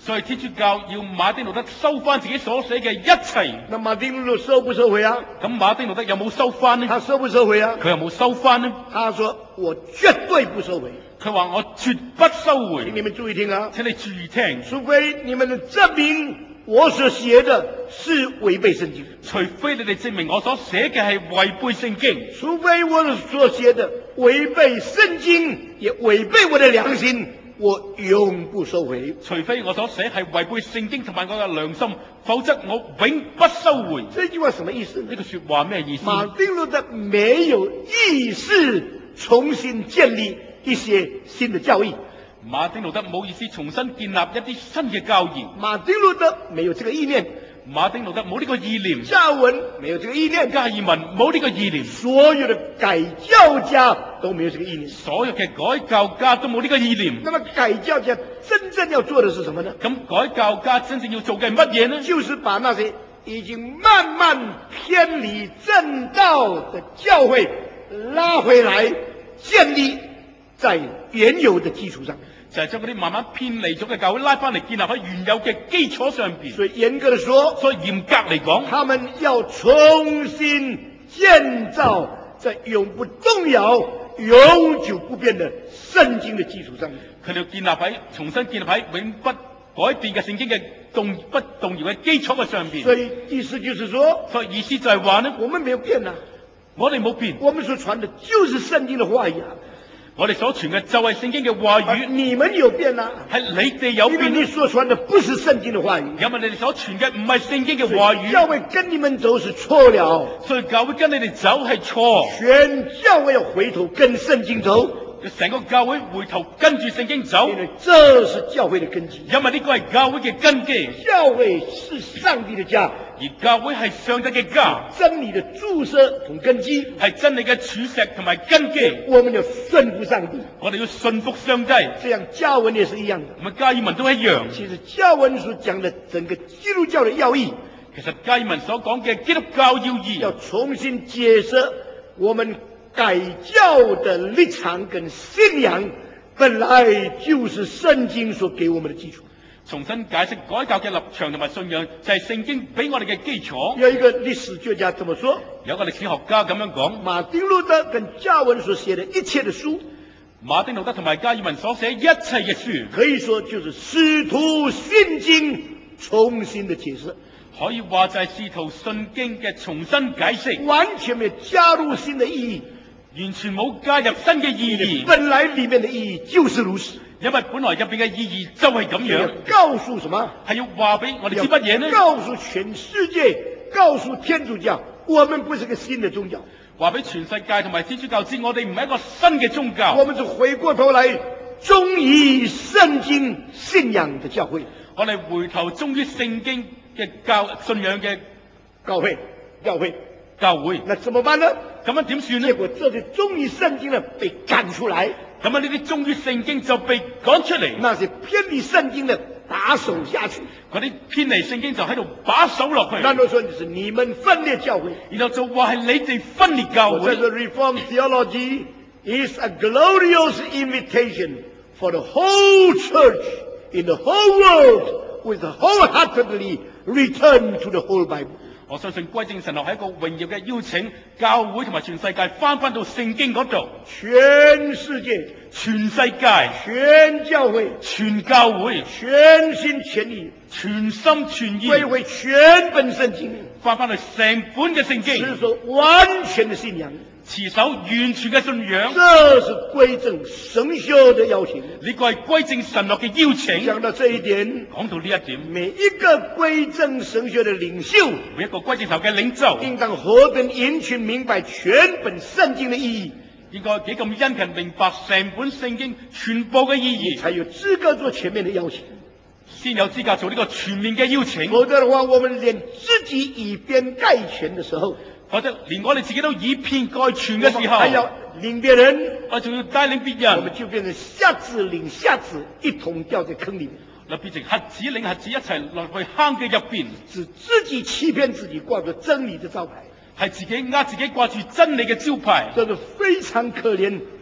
所以天主教要馬丁路德收翻自己所寫嘅一切。 那馬丁路德收不收回啊？ 咁馬丁路德有冇收翻呢？ 他收不收回啊？ 佢有冇收翻呢？ 他說我絕對不收回。 佢話我絕不收回。 請你們注意聽啊！ 請你注意聽， 除非你們能證明我所寫的是違背聖經， 除非你哋證明我所寫嘅係違背聖經， 除非我所寫的違背聖經，也違背我的良心，我永不收回。 除非我所寫係違背聖經同埋我嘅良心，否則我永不收回。 這句話什麼意思呢？ 呢句說話咩意思？ 馬丁路德沒有意思重新建立一些新的教義。 馬丁路德冇意思重新建立一啲新嘅教義。 馬丁路德沒有這個意念。 馬丁路德冇呢個意念。 加爾文沒有這個意念。 加爾文冇呢個意念。 所有的改教家都沒有這個意念。 所有嘅改教家都冇呢個意念。 那麼改教家真正要做的是什麼呢？ 咁改教家真正要做嘅係乜嘢呢？ 就是把那些已經慢慢偏離正道的教會拉回來，建立在原有的基礎上。 就係將嗰啲慢慢偏離咗嘅教會拉翻嚟，建立喺原有嘅基礎上邊。 所以嚴格地說， 所以嚴格嚟講， 他們要重新建造在永不動搖、永久不變的聖經的基礎上。 佢哋要重新建立喺永不改變嘅聖經嘅不動搖嘅基礎嘅上邊。 所以意思就是說， 所以意思就係話呢， 我們沒有變啊， 我哋冇變， 我們所傳的就是聖經的話語啊。 我哋所傳嘅就係聖經嘅話語。 你們有變啊？ 係你哋有變。 因為你所傳的不是聖經的話語。 因為你哋所傳嘅唔係聖經嘅話語。 教會跟你們走是錯了。 所以教會跟你哋走係錯。 全教會要回頭跟聖經走。 成個教會回頭跟住聖經走。 因為這是教會的根基。 因為呢個係教會嘅根基。 教會是上帝的家。 而教會係上帝嘅家， 真理的注釋同根基， 係真理嘅柱石同埋根基。 我們要順服上帝， 我哋要順服上帝。 這樣教文也是一樣的， 咁加爾文都一樣。 其實教文所講的整個基督教的要義， 其實加爾文所講嘅基督教要義， 要重新解釋我們改教的立場跟信仰，本來就是聖經所給我們的基礎。 重新解釋改教嘅立場同埋信仰，就係聖經俾我哋嘅基礎。 有一個歷史學家這麼說， 有個歷史學家咁樣講， 馬丁路德跟加爾文所寫的一切的書， 馬丁路德同埋加爾文所寫一切嘅書， 可以說就是使徒信經重新的解釋， 可以話就係使徒信經嘅重新解釋， 完全沒有加入新的意義， 完全冇加入新嘅意義。 本來裏面的意義就是如此。 因為本來入邊嘅意義就係咁樣。 告訴什麼？ 係要話俾我哋知乜嘢呢？ 告訴全世界，告訴天主教，我們不是個新的宗教。 話俾全世界同埋天主教知，我哋唔係一個新嘅宗教。 我們是回過頭來忠於聖經信仰的教會。 我哋回頭忠於聖經嘅信仰嘅教會。 那怎麼辦呢？ 咁樣點算呢？ 結果這些忠於聖經的被趕出來。 咁啊，呢啲忠於聖經就被趕出嚟。 那些偏離聖經的打手下去。 嗰啲偏離聖經就喺度把守落去。 然後說是你們分裂教會。 然後就話係你哋分裂教會。 The Reformed theology is a glorious invitation for the whole church in the whole world with wholeheartedly return to the whole Bible。 我相信歸正神學係一個榮耀嘅邀請，教會同埋全世界翻到聖經嗰度。 全世界、 全世界、 全教會、 全教會、 全心全意、 全心全意歸回全本聖經， 翻去成本嘅聖經， 持守完全的信仰， 持守完全嘅信仰。 這是歸正神學的邀請。 呢個係歸正神學嘅邀請。 講到這一點， 講到呢一點， 每一個歸正神學的領袖， 每一個歸正神學嘅領袖， 應當何等殷勤明白全本聖經的意義， 應該幾咁殷勤明白成本聖經全部嘅意義， 才有資格做全面的邀請， 先有資格做呢個全面嘅邀請。 否則的話，我們連自己以偏概全的時候， 或者連我哋自己都以偏概全嘅時候， 還要領別人， 我仲要帶領別人， 我們就變成瞎子領瞎子，一同掉在坑裏面。 就變成瞎子領瞎子一齊落去坑嘅入邊， 是自己欺騙自己，掛着真理的招牌， 係自己呃自己掛住真理嘅招牌， 這是非常可憐、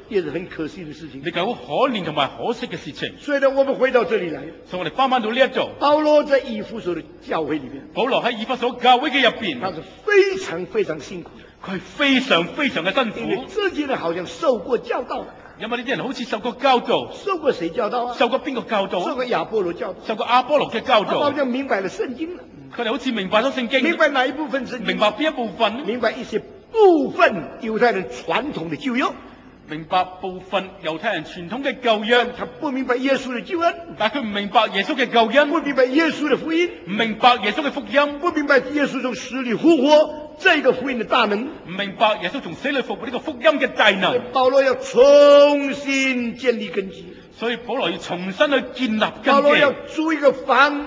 也是很可惜的事情。 呢個好可憐同埋可惜嘅事情。 所以呢，我們回到這裡來， 所以我哋翻到呢一度， 保羅在以弗所的教會裡面， 保羅喺以弗所教會嘅入邊， 他是非常非常辛苦的， 佢係非常非常嘅辛因為苦， 這些人好像受過教導， 因為呢啲人好似受過教導， 受過誰教導啊？ 受過邊個教導啊？ 受過亞波羅教導， 受過亞波羅嘅教導， 他好像明白了聖經了， 佢哋好似明白咗聖經， 明白哪一部分聖經？ 明白邊一部分呢？ 明白一些部分猶太人傳統的舊約， 明白部分猶太人傳統嘅舊約， 他不明白耶穌的救恩， 但係佢唔明白耶穌嘅救恩， 不明白耶穌的福音， 唔明白耶穌嘅福音， 不明白耶穌從死裡復活這個福音的大能， 唔明白耶穌從死裡復活呢個福音嘅大能。 保羅要重新建立根基， 所以保羅要重新去建立保羅要根基。 租一個房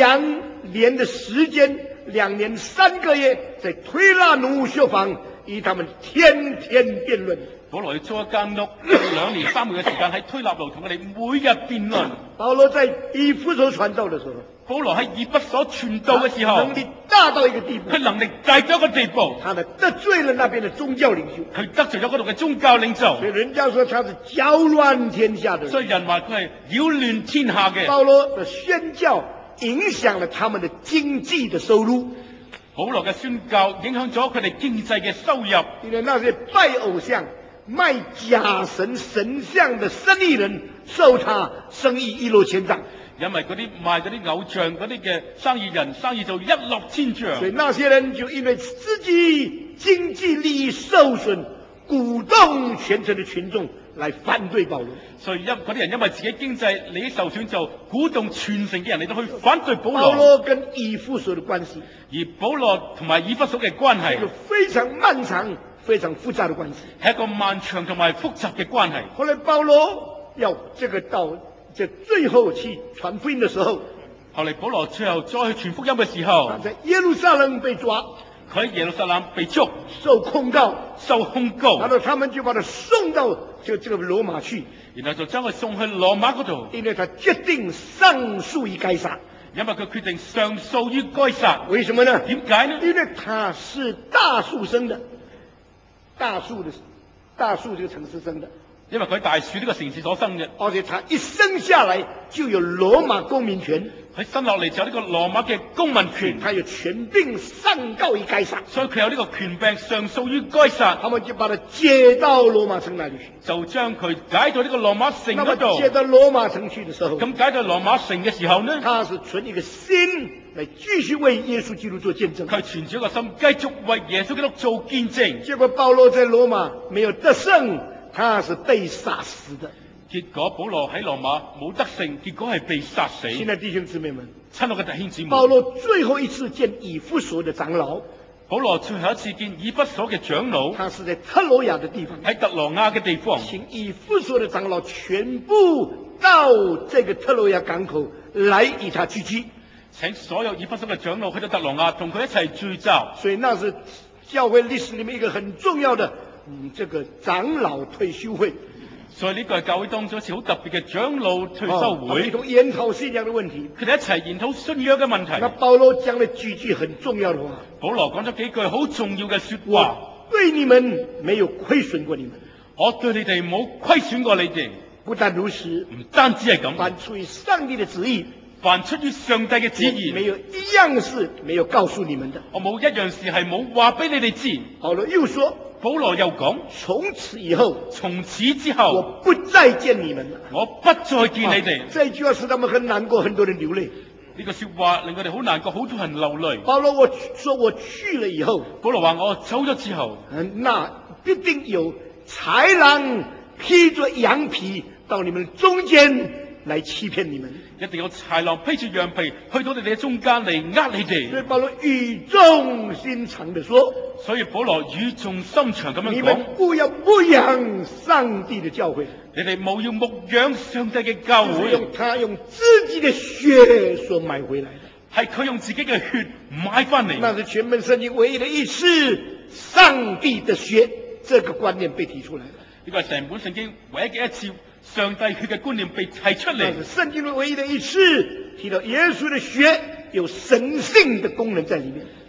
2年的時間，2年3個月，在推拿奴學房與他們天天辯論。 保羅要租一間屋，2年3個月嘅時間喺推納路同佢哋每日辯論。 保羅在以弗所傳道的時候， 保羅喺以弗所傳道嘅時候， 能力大到一個地步， 佢能力大到一個地步， 他呢得罪了那邊的宗教領袖， 佢得罪咗嗰度嘅宗教領袖， 所以人家說他是攪亂天下的人。 所以人話佢係擾亂天下嘅。 保羅的宣教影響了他們的經濟的收入， 保羅嘅宣教影響咗佢哋經濟嘅收入， 因為那些拜偶像、賣假神神像的生意人，受他生意一落千丈。 因為嗰啲賣嗰啲偶像嗰啲嘅生意人，生意就一落千丈。 所以那些人就因為自己經濟利益受損，鼓動全城的群眾來反對保羅。 所以嗰啲人因為自己經濟利益受損，就鼓動全城嘅人嚟到去反對保羅。 保羅跟以弗所的關係， 而保羅同埋以弗所嘅關係係一個非常漫長、非常複雜的關係， 係一個漫長同埋複雜嘅關係。 後來保羅要這個到這最後去傳福音的時候， 後嚟保羅最後再去傳福音嘅時候他，在耶路撒冷被抓， 佢喺耶路撒冷被捉， 受控告， 受控告， 然後他們就把他送到這個羅馬去， 然後就將佢送去羅馬嗰度， 因為他決定上訴於該撒。 因為佢決定上訴於該撒。 為什麼呢？ 點解呢？ 因為他是大數生的，大數這個城市生的， 因為佢喺大樹呢個城市所生嘅， 而且他一生下來就有羅馬公民權， 佢生落嚟就有呢個羅馬嘅公民權， 他有權柄上告於該撒， 所以佢有呢個權柄上訴於該撒。 他們就把他接到羅馬城那裡去。 就將佢解到呢個羅馬城那嗰度。 麼接到羅馬城去的時候， 咁解到羅馬城嘅時候呢， 他是存一個心來繼續為耶穌基督做見證。 佢存住一個心，繼續為耶穌基督做見證。 結果保羅在羅馬沒有得勝，他是被殺死的。 結果保羅喺羅馬冇得勝，結果係被殺死。 親愛的弟兄姊妹們， 親愛嘅弟兄姊妹， 保羅最後一次見以弗所的長老， 保羅最後一次見以弗所嘅長老， 他是在特羅亞的地方， 喺特羅亞嘅地方， 請以弗所的長老全部到這個特羅亞港口來與他聚集。 請所有以弗所嘅長老去到特羅亞，同佢一齊聚集。 所以那是教會歷史裏面一個很重要的這個長老退休會。 所以呢個係教會當中一次好特別嘅長老退休會， 一同研討信仰的問題。 佢哋一齊研討信仰嘅問題。 那保羅講了幾句很重要的話， 保羅講咗幾句好重要嘅說話。 我對你們沒有虧損過你們， 我對你哋冇虧損過你哋。 不但如此， 唔單止係咁， 凡出於上帝的旨意， 凡出於上帝嘅旨意， 沒有一樣是沒有告訴你們的。 我冇一樣事係冇話俾你哋知。 保羅又說， 保羅又講， 從此以後， 從此之我後， 不再見你們了。 我不再見你哋。 這句話使他們很難過，很多人流淚。 呢個說話令我哋好難過，好多人流淚。 保羅我說我去了以後， 保羅話我走咗之後， 那必定有豺狼披着羊皮到你們中間來欺騙你們。 一定有豺狼披住羊皮去到你哋嘅中間嚟呃你所以哋。 保羅語重心長地說， 所以保羅語重心長咁樣講你們，不要牧養上帝的教會， 你哋冇要牧養上帝嘅教就是會， 他用自己的血所買回來的。 係佢用自己嘅血買翻嚟。 那是全本聖經唯一的一次上帝的血這個觀念被提出來的。 呢個係成本聖經唯一嘅一次上帝血嘅觀念被提出嚟。 那是聖經中唯一的一次提到耶穌的血有神性的功能在裡面。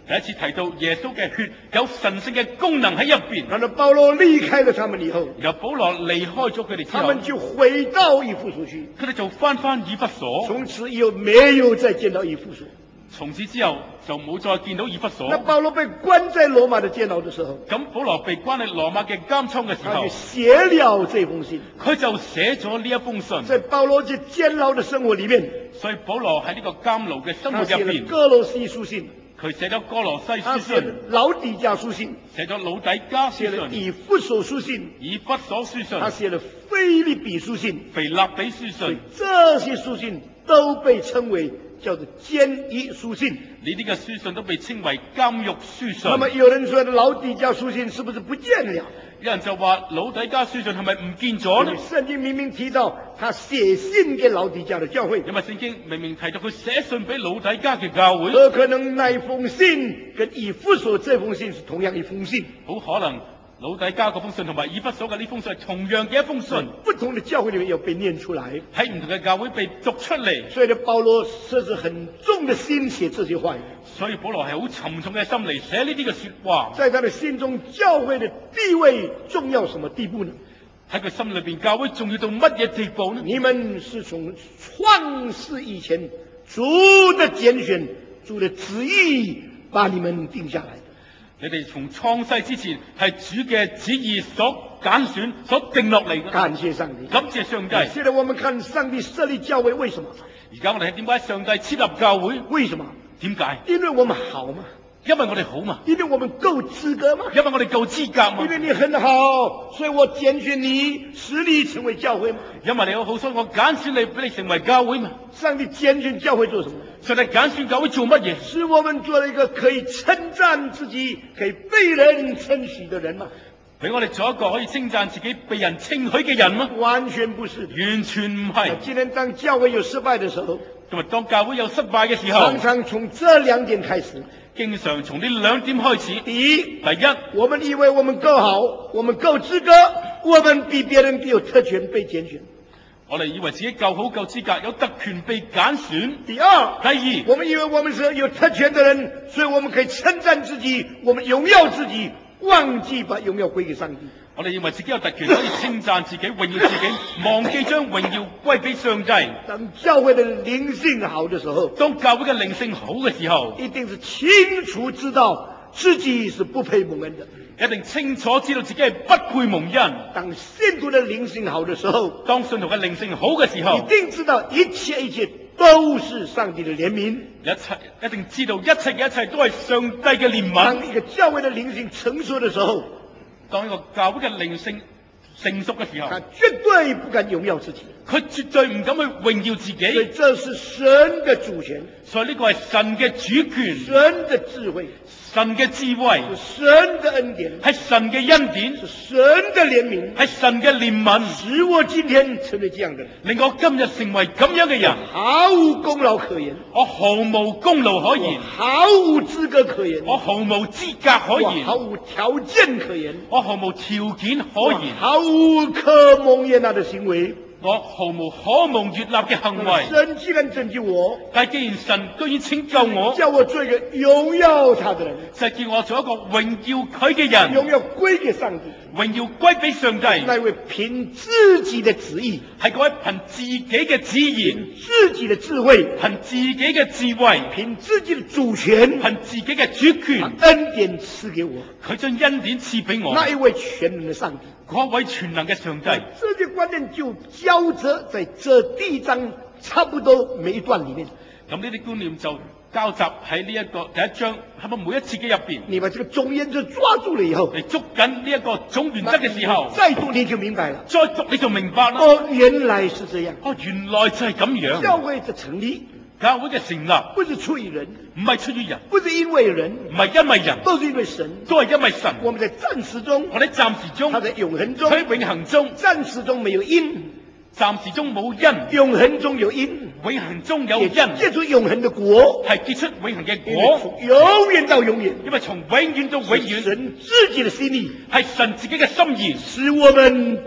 第一次提到耶穌嘅血有神聖嘅功能喺入邊。 然後保羅離開了他們以後， 然後保羅離開咗佢哋之後， 他們就回到以弗所去， 佢哋就翻以弗所。 從此以後沒有再見到以弗所。 從此之後就冇再見到以弗所。 那保羅被關在羅馬的監牢的時候， 咁保羅被關喺羅馬嘅監倉嘅時候， 他就寫了這封信。 佢就寫咗呢一封信。 在保羅這監牢的生活裏面， 所以保羅喺呢個監牢嘅生活入他寫了邊， 哥羅西書信， 佢寫咗哥羅西書他寫了信， 老底嘉書信， 寫咗老底嘉寫了書信， 以弗所書信， 以弗所書信， 他寫了腓立比書信。 腓立比書所以信。 這些書信都被稱為叫做監獄書信。 呢啲嘅書信都被稱為監獄書信。 那麼有人說老底嘉書信是不是不見了？ 有人就話老底嘉書信係咪唔見咗呢？ 聖經明明提到他寫信給老底嘉的教會， 因為聖經明明提到佢寫信俾老底嘉嘅教會， 何可能那封信跟以弗所這封信是同樣一封信？ 好可能老底嘉嗰封信同埋以弗所嘅呢封信係同樣嘅一封信， 不同的教會裏面有被念出來， 喺唔同嘅教會被讀出嚟。 所以呢，保羅設置很重的心寫這些話語。 所以保羅係好沉重嘅心嚟寫呢啲嘅說話。 在他的心中，教會的地位重要什麼地步呢？ 喺佢心裏邊，教會重要到乜嘢地步呢？ 你們是從創世以前主的揀選、主的旨意把你們定下來的。 你哋從創世之前係主嘅旨意所揀選、所定落嚟嘅。 感謝上帝， 感謝上帝。 現在我們看上帝設立教會為什麼？ 而家我哋睇點解上帝設立教會？ 為什麼？ 點解？ 因為我們好嘛， 因為我哋好嘛， 因為我們夠資格嘛， 因為我哋夠資格嘛， 因為你很好，所以我揀選你，使你成為教會嘛。 因為你好好，所以我揀選你，俾你成為教會嘛。 上帝揀選教會做什麼？ 上帝揀選教會做乜嘢？ 使我們做了一個可以稱讚自己、可以被人稱許的人嘛。 俾我哋做一個可以稱讚自己、被人稱許嘅人嗎？ 完全不是， 完全唔係。 今天當教會有失敗的時候， 同埋當教會有失敗嘅時候， 常常從這兩點開始。 經常從呢兩點開始。 第一， 第一， 我們以為我們夠好，我們夠資格，我們比別人有特權被揀選。 我哋以為自己夠好、夠資格，有特權被揀選。 第二， 第二， 我們以為我們是有特權的人，所以我們可以稱讚自己，我們榮耀自己，忘記把榮耀歸給上帝。 我哋認為自己有特權，可以稱讚自己、榮耀自己，忘記將榮耀歸俾上帝。 當教會的靈性好的時候， 當教會嘅靈性好嘅時候， 一定是清楚知道自己是不配蒙恩的， 一定清楚知道自己係不配蒙恩。 當信徒的靈性好的時候， 當信徒嘅靈性好嘅時候， 一定知道一切都是上帝的憐憫， 一定知道一切都係上帝嘅憐憫。 當一個教會的靈性成熟的時候， 當一個教會嘅靈性成熟嘅時候， 他絕對不敢榮耀自己， 佢絕對唔敢去榮耀自己。 所以這是神的主權， 所以呢個係神嘅主權， 神的智慧， 神嘅智慧， 是神的恩典， 係神嘅恩典， 是神的憐憫， 係神嘅憐憫， 使我今天成為這樣的人， 令我今日成為咁樣嘅人， 毫無功勞可言， 我毫無功勞可言， 毫無資格可言， 我毫無資格可言， 毫無條件可言， 我毫無條件可言， 毫無可蒙悅納的行為， 我毫無可蒙悅納嘅行為。 神既然拯救我， 但既然神居然拯救我， 叫我做一個榮耀他的人， 就係叫我做一個榮耀佢嘅人， 榮耀歸給上帝， 榮耀歸俾上帝。 那位憑自己的旨意， 係嗰位憑自己嘅旨意， 憑自己的智慧， 憑自己嘅智慧， 憑自己的主權， 憑自己嘅主權， 恩典賜給我， 佢將恩典賜俾我。 那一位全能的上帝， 嗰位全能嘅上帝。 這些觀念就交織在這第一章差不多每一段裏面。 咁呢啲觀念就交集喺呢一個第一章，係咪每一次嘅入邊？ 你把這個總原則抓住了以後， 你捉緊呢一個總原則嘅時候， 再讀你就明白了。 再讀你就明白啦。 哦，原來是這樣。 哦，原來就係咁樣。 教會的成立， 教會嘅成立不是出於人， 唔係出於人， 不是因為人， 唔係因為人， 都是因為神。 都係因為神。 我們在暫時中， 我哋暫時中， 他在永恆中， 喺永恆中， 暫時中沒有因， 暫時中冇因， 永恆中有因， 永恆中有因， 結出永恆的果， 係結出永恆嘅因為果， 從永遠到永遠， 因為從永遠到永遠， 神自己的心意， 係神自己嘅心意， 使我們被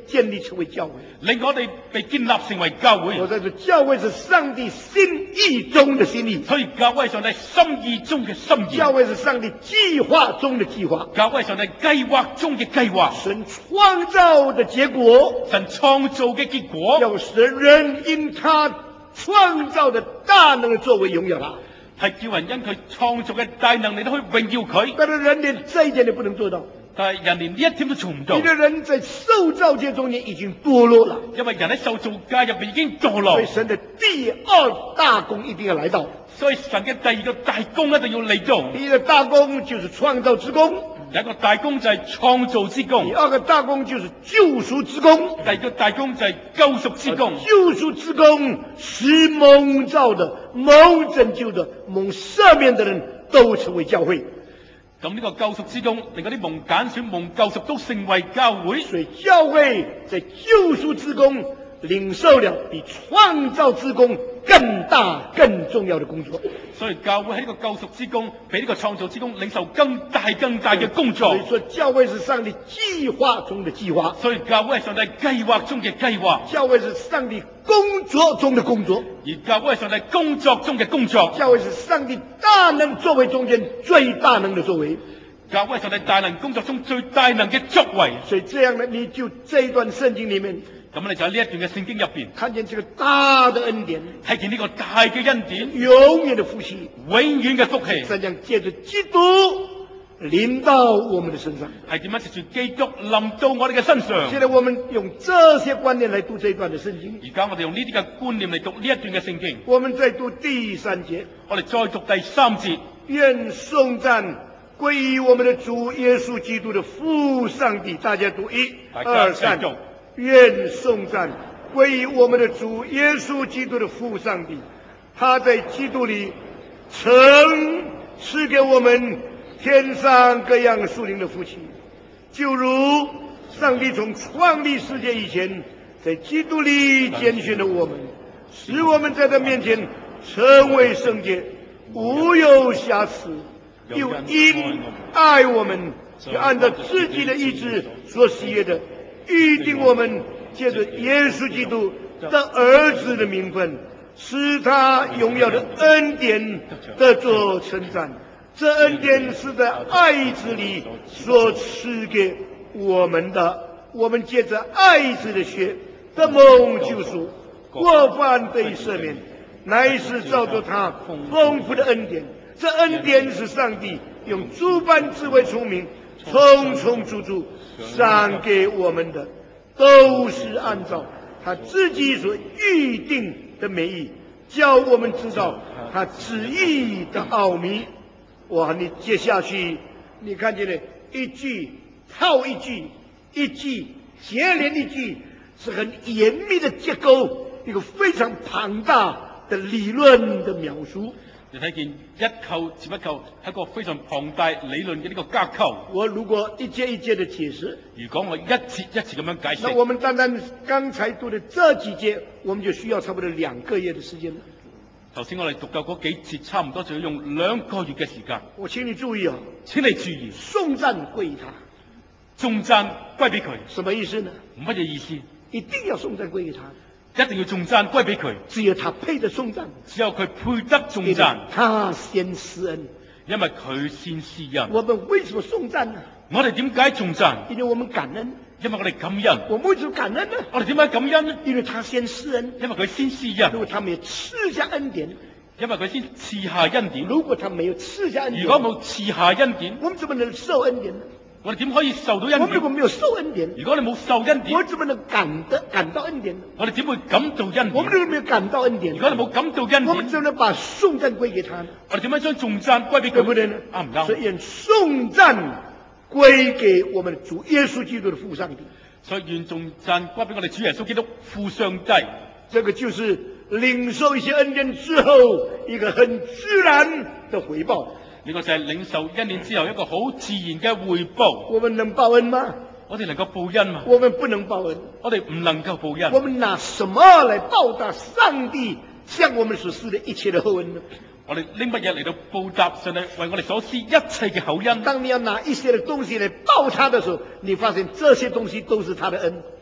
建立成为教会， 令我哋被建立成為教會。 我在說，教會是上帝心意中的心意， 所以教會係上帝心意中嘅心意， 教會是上帝計劃中的計劃， 教會係上帝計劃中嘅計劃， 神創造的結果， 神創造嘅結果， 要使人因他創造的大能的作為榮耀他， 係叫人因佢創造嘅大能力都可以榮耀佢。 但是人連這一點都不能做到， 但係人連呢一點都做唔到， 因為人在受造界中間已經墮落了， 因為人喺受造界入邊已經墮落， 所以神的第二大功一定要來到。 所以神嘅第二個大功一定要嚟到。 第一個大功就是創造之功， 有一個大功就係創造之功， 第二個大功就是救贖之功， 第二個大功就係救贖之功。 救贖之功使蒙召的、蒙拯救的、蒙赦免的人都成為教會。 咁呢個救贖之功，令嗰啲蒙揀選、蒙救贖都成為教會。 所以教會在救贖之功領受了比創造之功更大、更重要的工作。 所以教會喺呢個救贖之功，比呢個創造之功領受更大嘅工作。 所以說教會是上帝計劃中的計劃， 所以教會係上帝計劃中嘅計劃， 教會是上帝工作中的工作， 而教會係上帝工作中嘅工作。 教會是上帝大能作為中間最大能的作為， 教會係上帝大能工作中最大能嘅作為。 所以這樣呢，你就這一段聖經裏面， 咁你就喺呢一段嘅聖經入邊看見這個大的恩典， 睇見呢個大嘅恩典， 永遠的福氣， 永遠嘅福氣， 這樣借着基督臨到我們的身上。 係點樣藉住基督臨到我哋嘅身上？ 現在我們用這些觀念來讀這一段的聖經。 而家我哋用呢啲嘅觀念嚟讀呢一段嘅聖經。 我們再讀第3節， 我哋再讀第3節。 願頌讚歸於我們的主耶穌基督的父上帝。大家讀1、2、3。願頌讚歸於我們的主耶穌基督的父上帝，他在基督裏曾賜給我們天上各樣屬靈的福氣，就如上帝從創立世界以前，在基督裏揀選了我們，使我們在他面前成為聖潔，無有瑕疵，又因愛我們，就按照自己的意志所喜悅的，預定我們借着耶穌基督的兒子的名分，使他榮耀的恩典得着稱讚。這恩典是在愛子裏所賜給我們的，我們借着愛子的血得蒙救贖，過犯得以赦免，乃是照着他豐富的恩典。這恩典是上帝用諸般智慧聰明充充足足賞給我們的，都是按照他自己所預定的美意，叫我們知道他旨意的奧秘。哇，你接下去你看見了一句套一句，一句接連一句，是很嚴密的結構，一個非常龐大的理論的描述。 你睇見一扣接一扣，係一個非常龐大理論嘅呢個架構。 我如果一節一節的解釋， 如果我一節一節咁樣解釋， 那我們單單剛才讀的這幾節，我們就需要差不多2個月的時間了。 頭先我哋讀夠嗰幾節，差唔多就要用2個月嘅時間。 我請你注意啊， 請你注意， 頌讚歸於他， 頌讚歸俾佢， 什麼意思呢？ 乜嘢意思？ 一定要頌讚歸於他， 一定要頌讚歸俾佢， 只有他配得頌讚， 只有佢配得頌讚， 他先施恩， 因為佢先施恩。 我們為什麼頌讚呢？ 我哋點解頌讚？ 因為我們感恩。 因為我哋感恩。 我們為什麼感恩呢？ 我哋點解感恩呢？ 因為他先施恩， 因為佢先施恩。 如果他沒有賜下恩典， 因為佢先賜下恩典。 如果他沒有賜下恩典， 如果冇賜下恩典， 我們怎麼能受恩典呢？ 我哋點可以受到恩典？ 我們如果沒有受恩典， 如果你冇受恩典， 我怎麼能感到恩典呢？ 我哋點會感到恩典？ 我們如果沒有感到恩典， 如果你冇感到恩典， 我們怎麼能把頌讚歸給他呢？ 我哋點樣將頌讚歸俾佢？ 對不對呢？ 啱唔啱？ 所以願頌讚歸給我們主耶穌基督的父上帝。 所以願頌讚歸俾我哋主耶穌基督父上帝。 這個就是領受一些恩典之後一個很自然的回報。 呢個就係領受恩典之後一個好自然嘅回報。 我們能報恩嗎？ 我哋能夠報恩嗎？ 我們不能報恩。 我哋唔能夠報恩。 我們拿什麼來報答上帝向我們所施的一切的厚恩呢？ 我哋拎乜嘢嚟到報答上帝為我哋所施一切嘅厚恩？ 當你要拿一些的東西來報他的時候，你發現這些東西都是他的恩。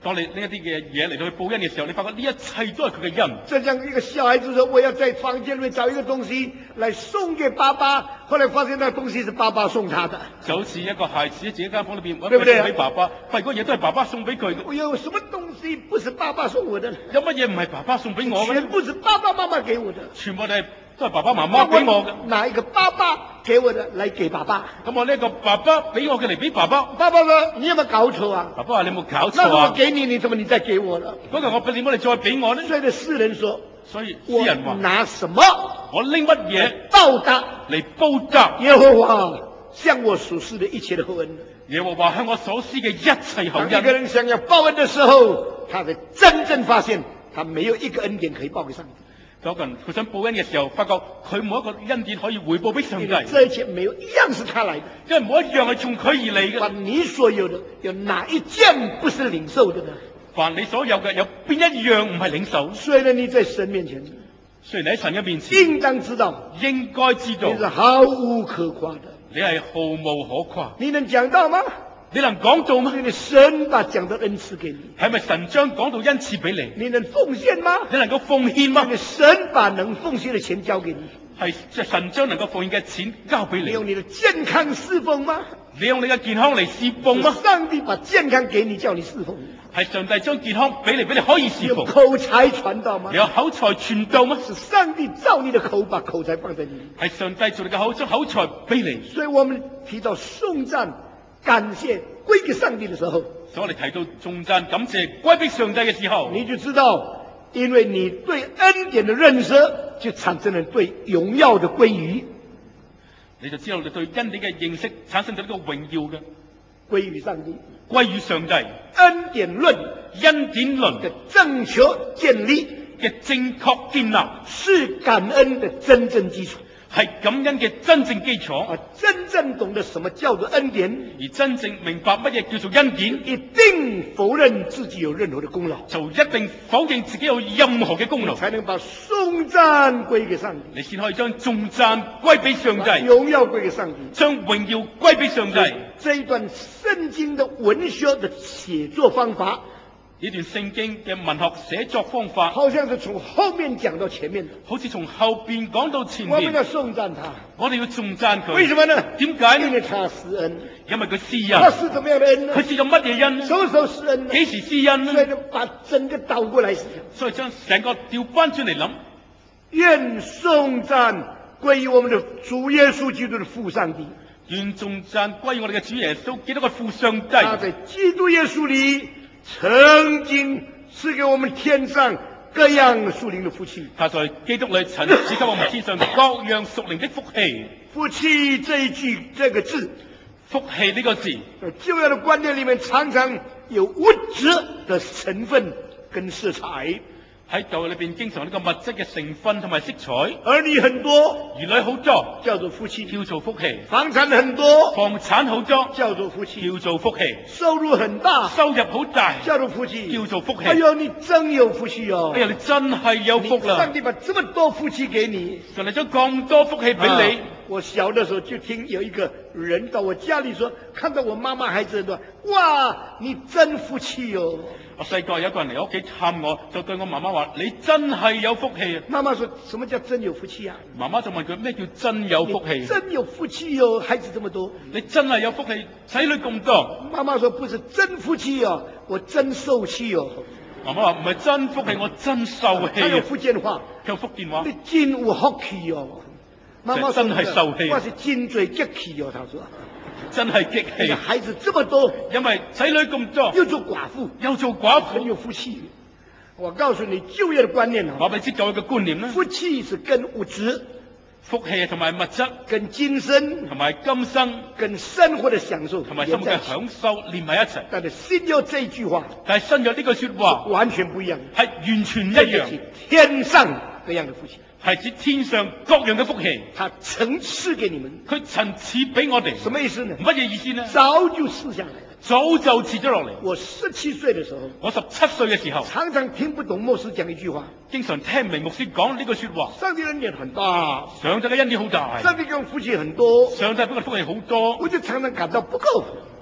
當你呢一啲嘅嘢嚟到去報恩嘅時候，你發覺呢一切都係佢嘅恩。 就像一個小孩子說：“我要在房間裏面找一個東西來送給爸爸。”後來發現那東西是爸爸送他的。 就好似一個孩子喺自己間房裏邊揾對不對嘢送俾爸爸，發現嗰嘢都係爸爸送俾佢嘅。 我有什麼東西不是爸爸送我的？ 有乜嘢唔係爸爸送俾我嘅？ 全部是爸爸媽媽給我的。 全部都係爸爸媽媽俾我嘅。 拿一個爸爸給我的來給爸爸。 咁我呢一個爸爸俾我嘅嚟俾爸爸。 爸爸說：“你有冇搞錯啊？” 爸爸話：你有冇搞那我錯啊？ 給你，你怎麼你再給我了？ 嗰個我俾你，我哋再俾我呢？ 所以呢，詩人說：“ 所以我詩人話： 拿什麼我拎乜嘢報答嚟報答耶和華向我所施的一切的厚恩？” 耶和華向我所施嘅一切厚當一個恩。 人想要報恩的時候，他才真正發現他沒有一個恩典可以報給上帝。 嗰個人佢想報恩嘅時候，發覺佢冇一個恩典可以回報俾上帝， 因為這一切沒有一樣是他來的。 因為冇一樣係從佢而嚟把嘅。 你所有的，有哪一件不是領受的呢？ 凡你所有嘅，有邊一樣唔係領受？ 所以呢，你在神面前， 雖然你喺神嘅面前， 應當知道應該知道你是毫無可誇的。 你係毫無可誇。 你能講到嗎？ 你能講到嗎？ 因為神把講道恩賜給你。 係咪神將講道恩賜俾你？ 你能奉獻嗎？ 你能夠奉獻嗎因為？神把能奉獻的錢交給你。 係即係神將能夠奉獻嘅錢交俾你。 你用你的健康侍奉嗎？ 你用你嘅健康嚟侍奉嗎？ 上帝把健康給你，叫你侍奉。 係上帝將健康俾你你可以你侍奉。 有口才傳道嗎你？有口才傳道嗎？ 是上帝造你的口，把口才放在你裏。 係上帝做你嘅口，將口才俾你。 所以我們提到頌讚、感謝歸給上帝的時候， 所以我哋提到頌讚、感謝歸俾上帝嘅時候， 你就知道，因為你對恩典的認識，就產生了對榮耀的歸於。 你就知道你對恩典嘅認識產生咗呢個榮耀嘅歸於上帝， 歸於上帝。 恩典論恩典論的正確建立， 嘅正確建立是感恩的真正基礎。 係感恩嘅真正基礎， 而真正懂得什麼叫做恩典， 而真正明白乜嘢叫做恩典， 一定否認自己有任何的功勞， 就一定否認自己有任何嘅功勞， 才能把頌讚歸給上帝， 你先可以將頌讚歸俾上帝， 榮耀歸給上帝， 將榮耀歸俾上帝。 這一段聖經的文學的寫作方法， 呢段聖經嘅文學寫作方法， 好像是從後面講到前面的。 好似從後邊講到前面。 我們要頌讚他， 我哋要頌讚佢。 為什麼呢？ 點解呢？ 因為他施恩。 因為佢施他恩。 是怎麼樣的恩呢？ 佢施咗乜嘢恩呢？ 什麼時候施恩呢？ 幾時施恩呢？ 所以呢，把整個倒過來思想。 所以將成個調翻轉嚟諗， 願頌讚歸於我們的主耶穌基督的父上帝。 願頌讚歸於我哋嘅主耶穌基督嘅父上帝。 他在基督耶穌裏曾經賜給我們天上各樣屬靈的福氣。 他在基督裏曾賜給我們天上各樣屬靈的福氣。 福氣這個字， 福氣呢個字， 在舊約的觀念裏面常常有物質的成分跟色彩。 喺舊約裏邊經常有呢個物質嘅成分同埋色彩。 兒女很多， 兒女好多， 叫做福氣； 叫做福氣； 房產很多， 房產好多， 叫做福氣； 叫做福氣； 收入很大， 收入好大， 叫做福氣。 叫做福氣。 哎呦，你真有福氣哦！ 哎呀，你真係有福啦！ 上帝把這麼多福氣給你， 上帝將咁多福氣俾你。 我小的時候就聽有一個人到我家裏說，看到我媽媽孩子很多，哇，你真福氣哦！ 我細個有一個人嚟我屋企探我，就對我媽媽話：你真係有福氣啊！ 媽媽說什麼叫真有福氣啊？ 媽媽就問佢咩叫真有福氣？ 真有福氣哦，孩子這麼多， 你真係有福氣，仔女咁多。 媽媽說不是真福氣哦，我真受氣哦。 媽媽話唔係真福氣，我真受氣還有啊！ 福建話， 佢有福建話， 你真有福氣哦。媽媽說真係受氣， 我是真最激氣哦。他說真係激氣。 孩子這麼多， 因為仔女咁多， 又做寡婦， 又做寡很婦， 有福氣。我告訴你，舊約的觀念啊， 話俾你知舊約嘅觀念啦。 福氣是跟物質、 福氣同埋物質、 跟今生、 同埋今生、 跟生活的享受同埋生活嘅享受連埋一齊。 但係新約這句話， 但係新約呢句說話完全不一樣， 係完全一樣， 天上各樣的福氣， 係指天上各樣嘅福氣， 他曾賜給你們。 佢曾賜俾我哋。 什麼意思呢？ 乜嘢意思呢？ 早就賜下來了。 早就賜咗落嚟。 我17歲的時候， 我17歲嘅時候， 常常聽不懂牧師講一句話， 經常聽明牧師講呢句說話。 上帝的恩典很大， 上帝嘅恩典好大， 上帝給我福氣很多， 上帝俾我福氣好多， 我就常常感到不夠。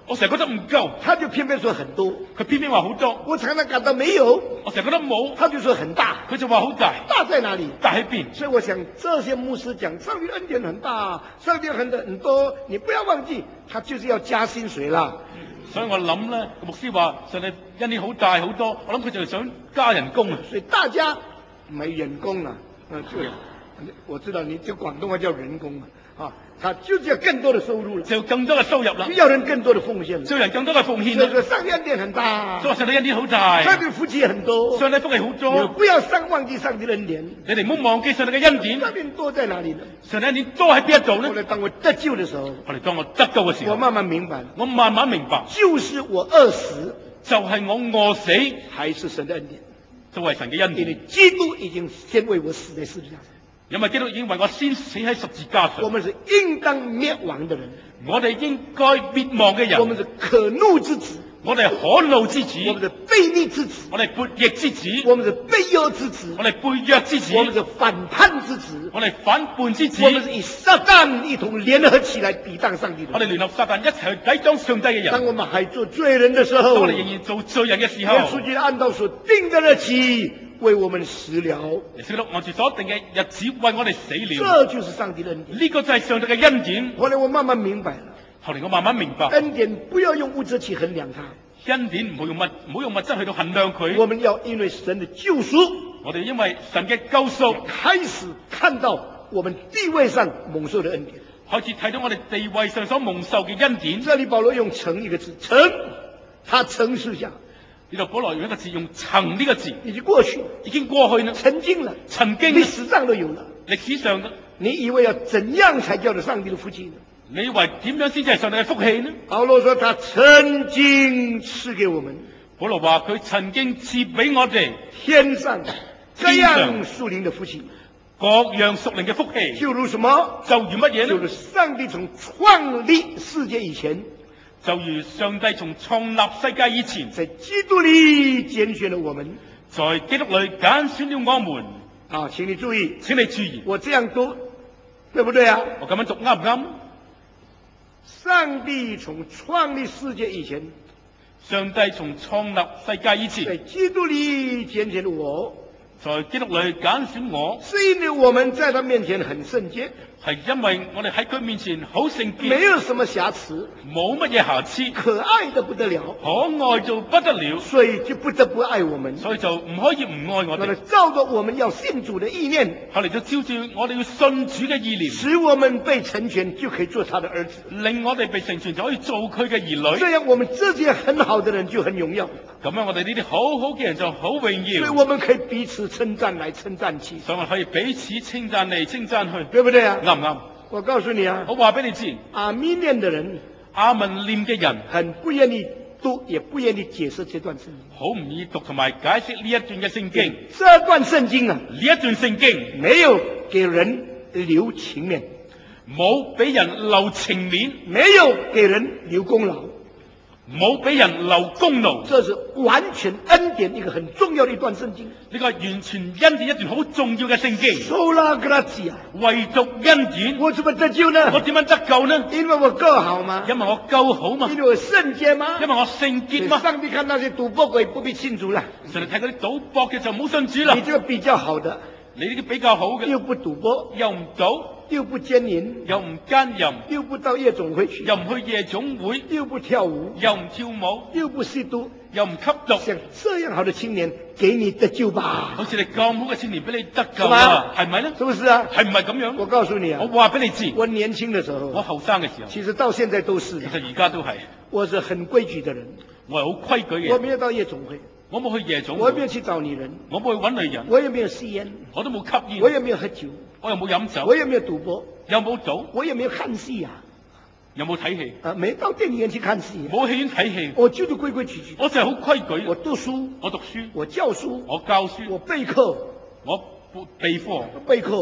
我成日覺得唔夠， 他就偏偏說很多。 佢偏偏話好多。 我常常感到沒有， 我成日覺得冇， 他就說很大。 佢就話好大。 大在哪裡？ 大喺邊？ 所以我想這些牧師講上帝恩典很大，上帝很多，你不要忘記，他就是要加薪水啦。 所以我諗咧，牧師話上帝恩典好大好多，我諗佢就係想加人工啊。 所以大家沒人工啊，我知道你這廣東話叫人工啊，他就是要更多的收入了， 就更多嘅收入啦， 要人更多的奉獻， 要人更多嘅奉獻所以說上帝恩典很大， 所以上帝恩典好大， 上帝福氣也很多， 上帝福氣好多， 不要忘記上帝的恩典。 你哋唔好忘記上帝嘅恩典。 上帝多在哪裡呢？ 上帝恩典多喺邊一度呢？ 後來當我得救的時候， 當我得救嘅時候， 我慢慢明白， 我慢慢明白， 就是我餓死， 就係我餓死， 還是神的恩典， 就係神嘅恩典。 因為基督已經先為我死在十字架上。 因為基督已經為我先死喺十字架上。 我們是應當滅亡的人， 我哋應該滅亡嘅人。 我們是可怒之子， 我哋係可怒之子。 我們是悖逆之子， 我哋悖逆之子。 我們是悖逆之子， 我哋悖逆之子。 我們是反叛之子， 我哋反叛之子。 我們是與撒旦一同聯合起來抵擋上帝的。 我哋聯合撒旦一齊去抵擋上帝嘅人。 當我們還做罪人的時候， 當我哋仍然做罪人嘅時候， 耶穌就按照所定的日期為我們死了。 耶穌按住所定嘅日子為我哋死了。 這就是上帝的恩典。 呢個就係上帝嘅恩典。 後來我慢慢明白了， 後嚟我慢慢明白， 恩典不要用物質去衡量它。 恩典唔好用物質去到衡量佢。 我們要因為神的救贖， 我哋因為神嘅救贖， 開始看到我們地位上蒙受的恩典， 開始睇到我哋地位上所蒙受嘅恩典。 這裏保羅用成一個字，成，他成事下。 呢度保羅用一個字，用曾呢個字， 已經過去， 已經過去啦， 曾經了， 曾經歷史上都有了。 歷史上嘅， 你以為要怎樣才叫做上帝的福氣呢？ 你以為點樣先至係上帝嘅福氣呢？ 保羅說他曾經賜給我們， 保羅話佢曾經賜俾我哋天上各樣屬靈的福氣， 各樣屬靈嘅福氣， 就如什麼？ 就如乜嘢呢？ 就如上帝從創立世界以前， 就如上帝從創立世界以前， 在基督裏揀選了我們， 在基督裏揀選了我們。 啊，請你注意， 請你注意， 我這樣讀，對不對啊？ 我咁樣讀啱唔啱？ 上帝從創立世界以前， 上帝從創立世界以前， 在基督裏揀選了我， 在基督裏揀選我， 是因為我們在他面前很聖潔， 係因為我哋喺佢面前好聖潔， 沒有什麼瑕疵， 冇乜嘢瑕疵， 可愛得不得了， 可愛到不得了， 所以就不得不愛我們， 所以就唔可以唔愛我那麼哋。 照着我們要信主的意念， 後嚟就照住我哋要信主嘅意念， 使我們被成全，就可以做他的兒子， 令我哋被成全就可以做佢嘅兒女。 這樣我們這些很好的人就很榮耀， 咁樣我哋呢啲好好嘅人就好榮耀， 所以我們可以彼此稱讚來稱讚去， 所以我可以彼此稱讚嚟稱讚去， 對不對啊？ 啱唔啱？ 我告訴你啊， 我話俾你知， 阿密念的人阿文念嘅人很不願意讀，也不願意解釋這段聖經。 好唔易讀同埋解釋呢一段嘅聖經。 這段聖經啊， 呢一段聖經沒有給人留情面， 冇俾人留情面， 沒有給人留功勞， 冇俾人留功勞。 這是完全恩典一個很重要的一段聖經。 呢個係完全恩典一段好重要嘅聖經。 Sola gratia， 唯獨恩典， 我怎麼得救呢？ 我點樣得救呢？ 因為我夠好嗎？ 因為我夠好嘛？ 因為我聖潔嗎？ 因為我聖潔嘛？ 上帝看那些賭博鬼不必信主了。 上帝睇嗰啲賭博嘅就唔好信主啦。 你這個比較好的， 你呢啲比較好嘅， 又不賭博， 又唔賭， 又不奸淫， 又唔奸淫， 又不到夜總會去， 又唔去夜總會， 又不跳舞， 又唔跳舞， 又不吸毒， 又唔吸毒。 像這樣好的青年，給你得救吧。 好似你咁好嘅青年俾你得救啊，係咪咧？ 是不是啊？ 係唔係咁樣？ 我告訴你啊， 我話俾你知， 我年輕的時候， 我後生嘅時候， 其實到現在都是， 其實而家都係， 我是很規矩的人， 我係好規矩嘅人， 我沒有到夜總會， 我冇去夜總會， 我也沒有去找女人， 我冇去揾女人， 我也沒有吸煙， 我都冇吸煙， 我也沒有喝酒， 我又冇飲酒， 我也沒有賭博， 又冇賭， 我也沒有看戲啊， 又冇睇戲， 沒到電影院去看戲， 冇戲院睇戲， 我就是規規矩矩， 我就係好規矩， 我讀書， 我讀書， 我教書， 我教書， 我備課， 我備課， 備課，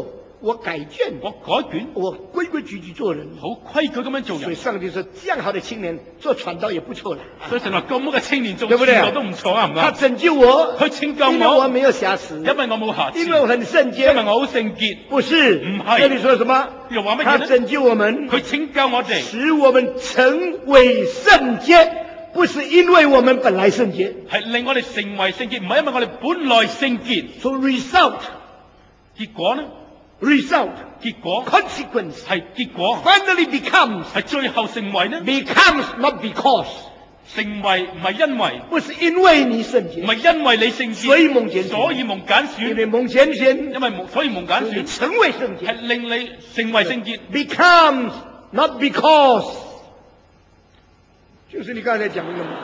我改卷， 我改卷， 我规规矩矩做人。 好規矩咁樣做所以人。 上帝說，這樣好的青年做傳道也不錯了。 所以神話咁好嘅青年做對不對傳道都唔錯啊，唔他啱？ 拯救我， 佢拯救因為我我， 沒有瑕疵， 因為我冇瑕疵， 因為我很聖潔。 因為我好聖潔。 不是， 唔係這裏說什麼？ 又話乜嘢咧？ 他拯救我們， 佢拯救我哋， 使我們成為聖潔，不是因為我們本來聖潔。 係令我哋成為聖潔，唔係因為我哋本來聖潔。 So result 結果呢？ result 結果 consequence 係結果， finally becomes 係最後成為呢？ becomes not because， 成為唔係因為， 不是因為你聖唔潔， 係因為你聖所以潔， 蒙揀選， 所以蒙揀選， 因為蒙揀選， 因為蒙所以蒙揀選， 成為聖潔係令你成為聖潔。 becomes not because，就是你剛才講的嘛，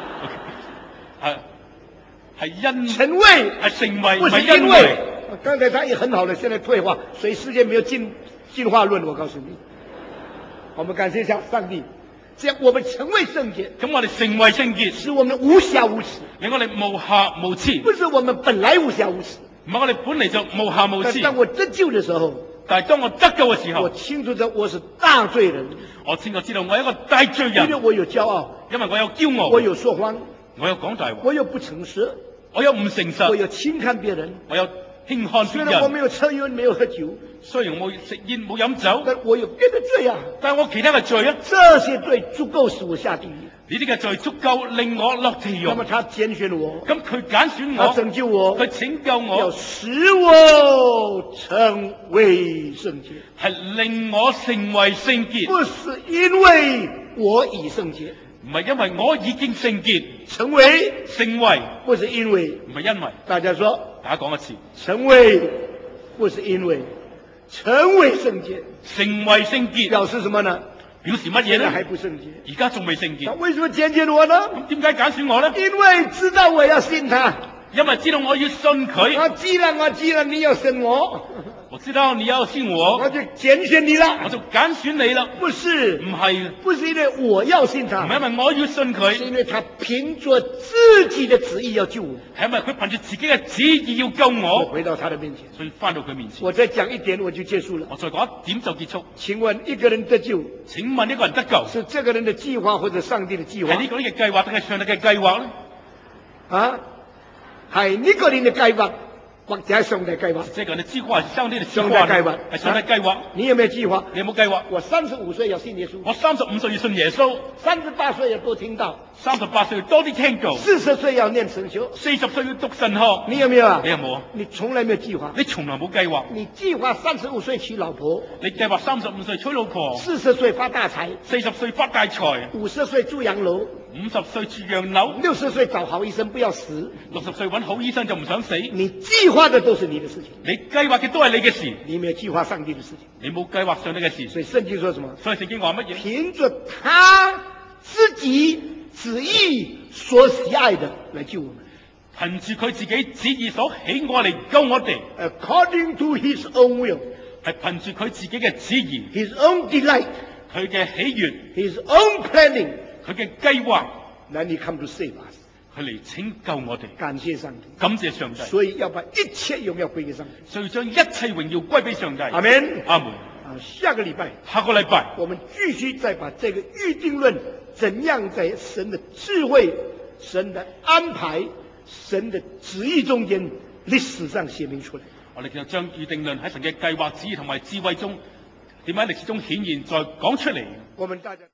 係因成為係成為，唔不是係因因為為。。 剛才他也很好的，現在退化，所以世界沒有進化論。我告訴你，我們感謝一下上帝，這樣我們成為聖潔， 咁我哋成為聖潔， 使我們無瑕無疵， 令我哋無瑕無疵， 不是我們本來無瑕無疵。 唔係我哋本嚟就無瑕無疵。 但當我得救的時候， 但係當我得救嘅時我候， 清楚知道我是大罪人， 我清楚知道我係一個大罪因為人， 我有驕傲， 因為我有驕傲， 我有說謊， 我有講大話， 我有不誠實， 我有唔誠實， 我有輕看別人。 我有輕看別雖然我沒人。 有抽煙，沒有喝酒， 雖然我冇食煙冇飲酒， 但我有別的罪啊。 但係我其他嘅罪啊， 這些罪足夠使我下地獄。 呢啲嘅罪足夠令我落地獄。 那麼他揀選我， 咁佢揀選他我， 拯救我， 佢拯救要我， 使我成為聖潔， 係令我成為聖潔， 不是因為我已聖潔， 唔係因為我已經聖潔， 成為成為不是因為。 唔係因為。 大家說， 大家講一次， 成為不是因為，成為聖潔成為聖潔表示什麼呢？ 表示乜嘢現在呢？ 還不聖潔， 而家仲未聖潔， 他為什麼揀選我呢？ 咁點解揀選我呢？ 因為知道我要信他。 因為知道我要信佢， 我既然你要信我， 我知道你要信我， 我就揀選你我了。 就揀選你啦。 不是， 唔係， 不是因為我要信唔他， 係因為我要信是佢， 因為他憑着自己的旨意要救我。 係因為佢憑住自己嘅旨意要救我， 我回到他的面前， 所以翻到佢面前。 我再講一點我就結束了。 我再講一點就結束。 請問一個人得救， 請問呢個人得救是這個人的計劃或者上帝的計劃？ 係呢個人嘅計劃定係上帝嘅計劃呢？ 啊，係呢個人嘅計劃，或者係上帝計劃？ 這個人嘅計劃係上帝嘅計上帝計劃劃，係上帝計劃。 你有沒有計劃？ 你有冇計劃？ 我35歲要信耶穌， 我35歲要信耶穌 38歲要多聽道 ，38歲要多啲聽道 ，40歲要念神修。 ，40歲要讀神學。 你有沒有啊？ 你有冇啊？ 你從來沒有計劃， 你從來冇計劃， 你計劃35歲娶老婆你計劃35歲娶老婆 ，40歲發大財 ，40歲發大財 ，50歲住洋樓 ，50歲住洋樓 ，60歲找好醫生不要死。 ，60歲揾好醫生就唔想死。 你計劃的都是你的事情， 你計劃嘅都係你嘅事， 你沒有計劃上帝的事情。 你冇計劃上帝嘅事。 所以聖經說什麼？ 所以聖經話乜嘢？ 憑着他自己旨意所喜愛的來救我們憑住佢自己旨意所喜愛嚟救我哋， ，according to his own will, 係憑住佢自己嘅旨意、 his own delight, 佢嘅喜悅、 his own planning, 佢嘅計劃， then he come to save us。 佢嚟拯救我哋。 感謝上帝， 感謝上帝， 所以要把一切榮耀歸給上帝。 所以將一切榮耀歸俾上帝。 阿門。 阿門。 下個禮拜下個禮拜我們繼續再把這個預定論怎樣在神的智慧、神的安排、神的旨意中間歷史上寫明出來。 我哋就將預定論喺神嘅計劃、旨意同埋智慧中，點喺歷史中顯現，再講出嚟。 我們大家。